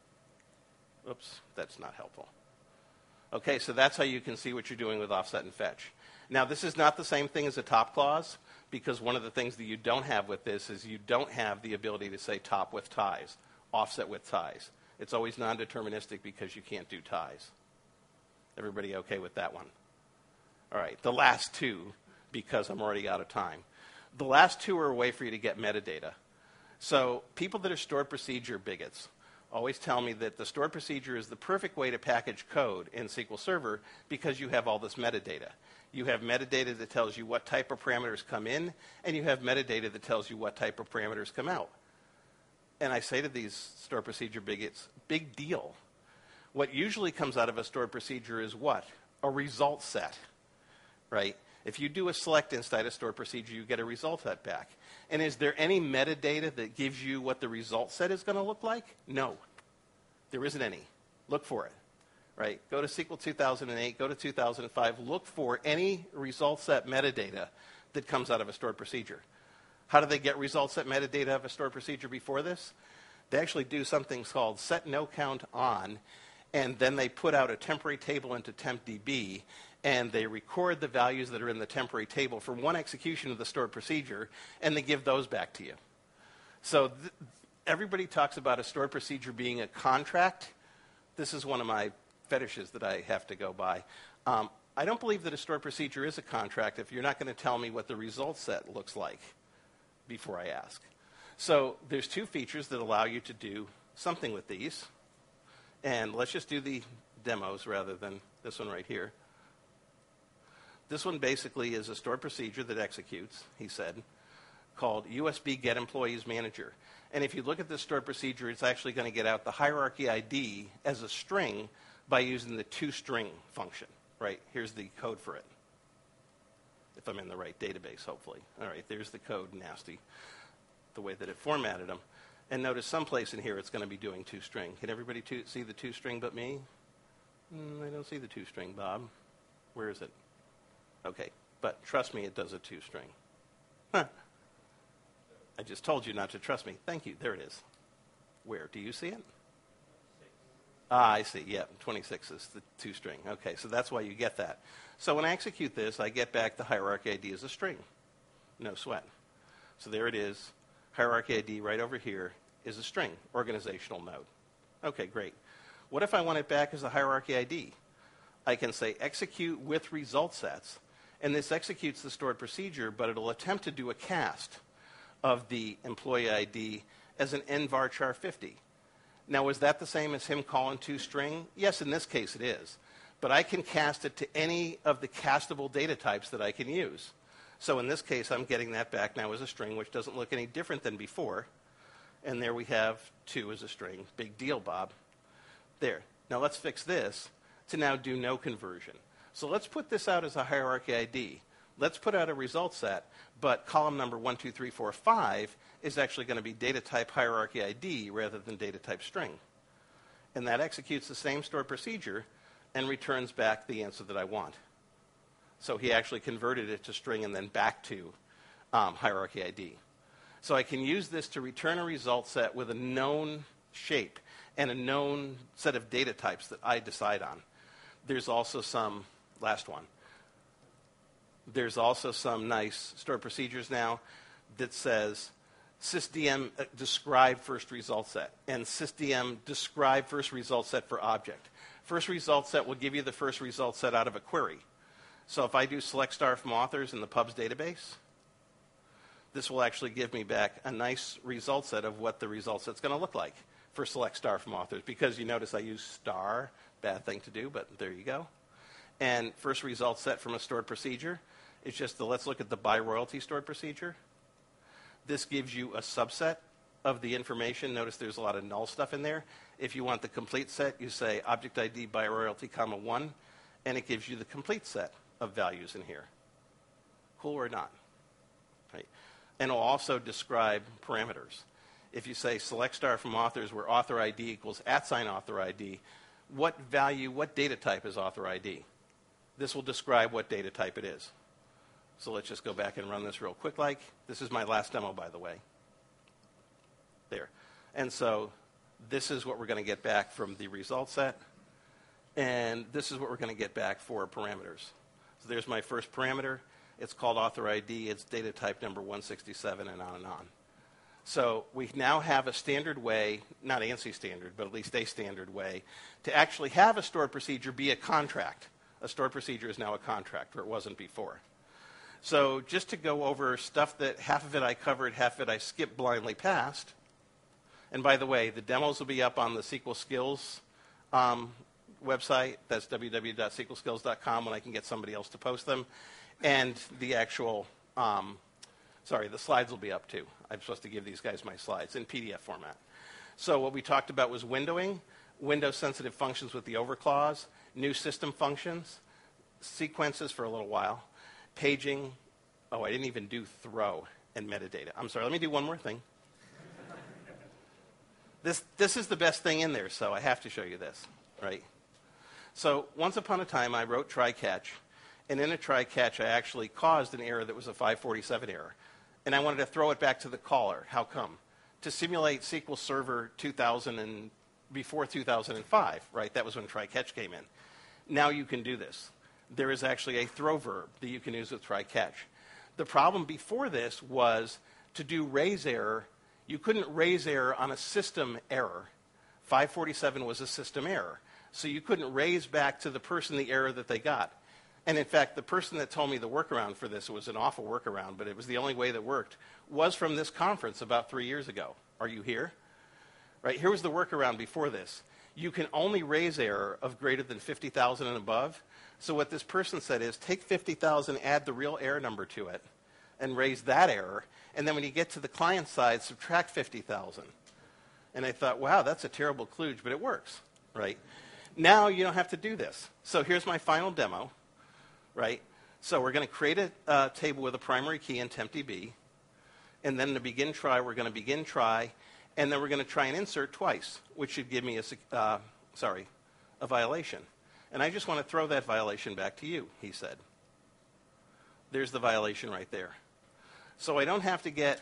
Oops, that's not helpful. Okay, so that's how you can see what you're doing with offset and fetch. Now, this is not the same thing as a top clause, because one of the things that you don't have with this is you don't have the ability to say top with ties, offset with ties. It's always non-deterministic because you can't do ties. Everybody okay with that one? All right, the last two, because I'm already out of time. The last two are a way for you to get metadata. So people that are stored procedure bigots always tell me that the stored procedure is the perfect way to package code in SQL Server because you have all this metadata. You have metadata that tells you what type of parameters come in, and you have metadata that tells you what type of parameters come out. And I say to these stored procedure bigots, big deal. What usually comes out of a stored procedure is what? A result set, right? If you do a select inside a stored procedure, you get a result set back. And is there any metadata that gives you what the result set is going to look like? No. There isn't any. Look for it, right? Go to SQL 2008, go to 2005, look for any result set metadata that comes out of a stored procedure. How do they get result set metadata of a stored procedure before this? They actually do something called set no count on, and then they put out a temporary table into TempDB, and they record the values that are in the temporary table for one execution of the stored procedure, and they give those back to you. So everybody talks about a stored procedure being a contract. This is one of my fetishes that I have to go by. I don't believe that a stored procedure is a contract if you're not going to tell me what the result set looks like before I ask. So there's two features that allow you to do something with these. And let's just do the demos rather than this one right here. This one basically is a stored procedure that executes, he said, called USB Get Employees Manager. And if you look at this stored procedure, it's actually going to get out the hierarchy ID as a string by using the toString function, right? Here's the code for it, if I'm in the right database, hopefully. All right, there's the code, nasty, the way that it formatted them. And notice someplace in here it's going to be doing toString. Can everybody see the toString but me? I don't see the toString, Bob. Where is it? Okay, but trust me, it does a toString. Huh. I just told you not to trust me. Thank you. There it is. Where? Do you see it? I see. Yeah, 26 is the toString. Okay, so that's why you get that. So when I execute this, I get back the hierarchy ID as a string. No sweat. So there it is. Hierarchy ID right over here is a string, organizational node. Okay, great. What if I want it back as a hierarchy ID? I can say execute with result sets, and this executes the stored procedure, but it'll attempt to do a cast of the employee ID as an nvarchar 50. Now, is that the same as him calling toString? Yes, in this case it is. But I can cast it to any of the castable data types that I can use. So in this case, I'm getting that back now as a string, which doesn't look any different than before. And there we have 2 as a string. Big deal, Bob. There. Now let's fix this to now do no conversion. So let's put this out as a hierarchy ID. Let's put out a result set, but column number 1, 2, 3, 4, 5 is actually going to be data type hierarchy ID rather than data type string. And that executes the same stored procedure and returns back the answer that I want. So he actually converted it to string and then back to hierarchy ID. So I can use this to return a result set with a known shape and a known set of data types that I decide on. There's also some, last one. There's also some nice stored procedures now that says sysdm describe first result set and sysdm describe first result set for object. First result set will give you the first result set out of a query. So if I do select star from authors in the pubs database, this will actually give me back a nice result set of what the result set's going to look like for select star from authors. Because you notice I use star, bad thing to do, but there you go. And first result set from a stored procedure. It's just the, let's look at the by royalty stored procedure. This gives you a subset of the information. Notice there's a lot of null stuff in there. If you want the complete set, you say object ID by royalty, comma 1, and it gives you the complete set of values in here. Cool or not? Right. And it'll also describe parameters. If you say select star from authors where author ID equals @author ID, what value, what data type is author ID? This will describe what data type it is. So let's just go back and run this real quick like. This is my last demo, by the way. There. And so this is what we're going to get back from the result set. And this is what we're going to get back for parameters. So there's my first parameter. It's called author ID. It's data type number 167 and on and on. So we now have a standard way, not ANSI standard, but at least a standard way, to actually have a stored procedure be a contract. A stored procedure is now a contract, where it wasn't before. So just to go over stuff that half of it I covered, half of it I skipped blindly past. And by the way, the demos will be up on the SQL Skills website. That's www.sqlskills.com when I can get somebody else to post them. And the actual, the slides will be up too. I'm supposed to give these guys my slides in PDF format. So what we talked about was windowing, window-sensitive functions with the over clause, new system functions, sequences for a little while, paging. Oh, I didn't even do throw and metadata. I'm sorry, let me do one more thing. This is the best thing in there, so I have to show you this, right? So once upon a time, I wrote try-catch, and in a try-catch, I actually caused an error that was a 547 error, and I wanted to throw it back to the caller. How come? To simulate SQL Server 2000 and before 2005, right? That was when try-catch came in. Now you can do this. There is actually a throw verb that you can use with try-catch. The problem before this was to do raise error. You couldn't raise error on a system error. 547 was a system error. So you couldn't raise back to the person the error that they got. And in fact, the person that told me the workaround for this, it was an awful workaround, but it was the only way that worked, was from this conference about 3 years ago. Are you here? Right, here was the workaround before this. You can only raise error of greater than 50,000 and above. So what this person said is take 50,000, add the real error number to it, and raise that error. And then when you get to the client side, subtract 50,000. And I thought, wow, that's a terrible kludge, but it works, right? Now you don't have to do this. So here's my final demo, right? So we're going to create a table with a primary key in TempDB. And then to begin try, we're going to begin try. And then we're going to try and insert twice, which should give me a violation. And I just want to throw that violation back to you, he said. There's the violation right there. So I don't have to get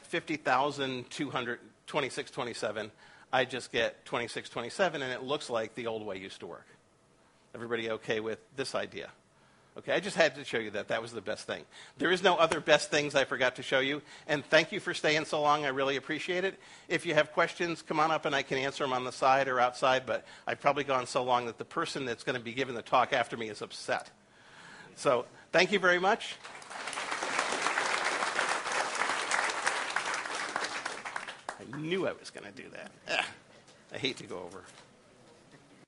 50,226.27. I just get 26.27, and it looks like the old way used to work. Everybody okay with this idea? Okay, I just had to show you that. That was the best thing. There is no other best things I forgot to show you. And thank you for staying so long. I really appreciate it. If you have questions, come on up and I can answer them on the side or outside. But I've probably gone so long that the person that's going to be giving the talk after me is upset. So thank you very much. I knew I was going to do that. I hate to go over.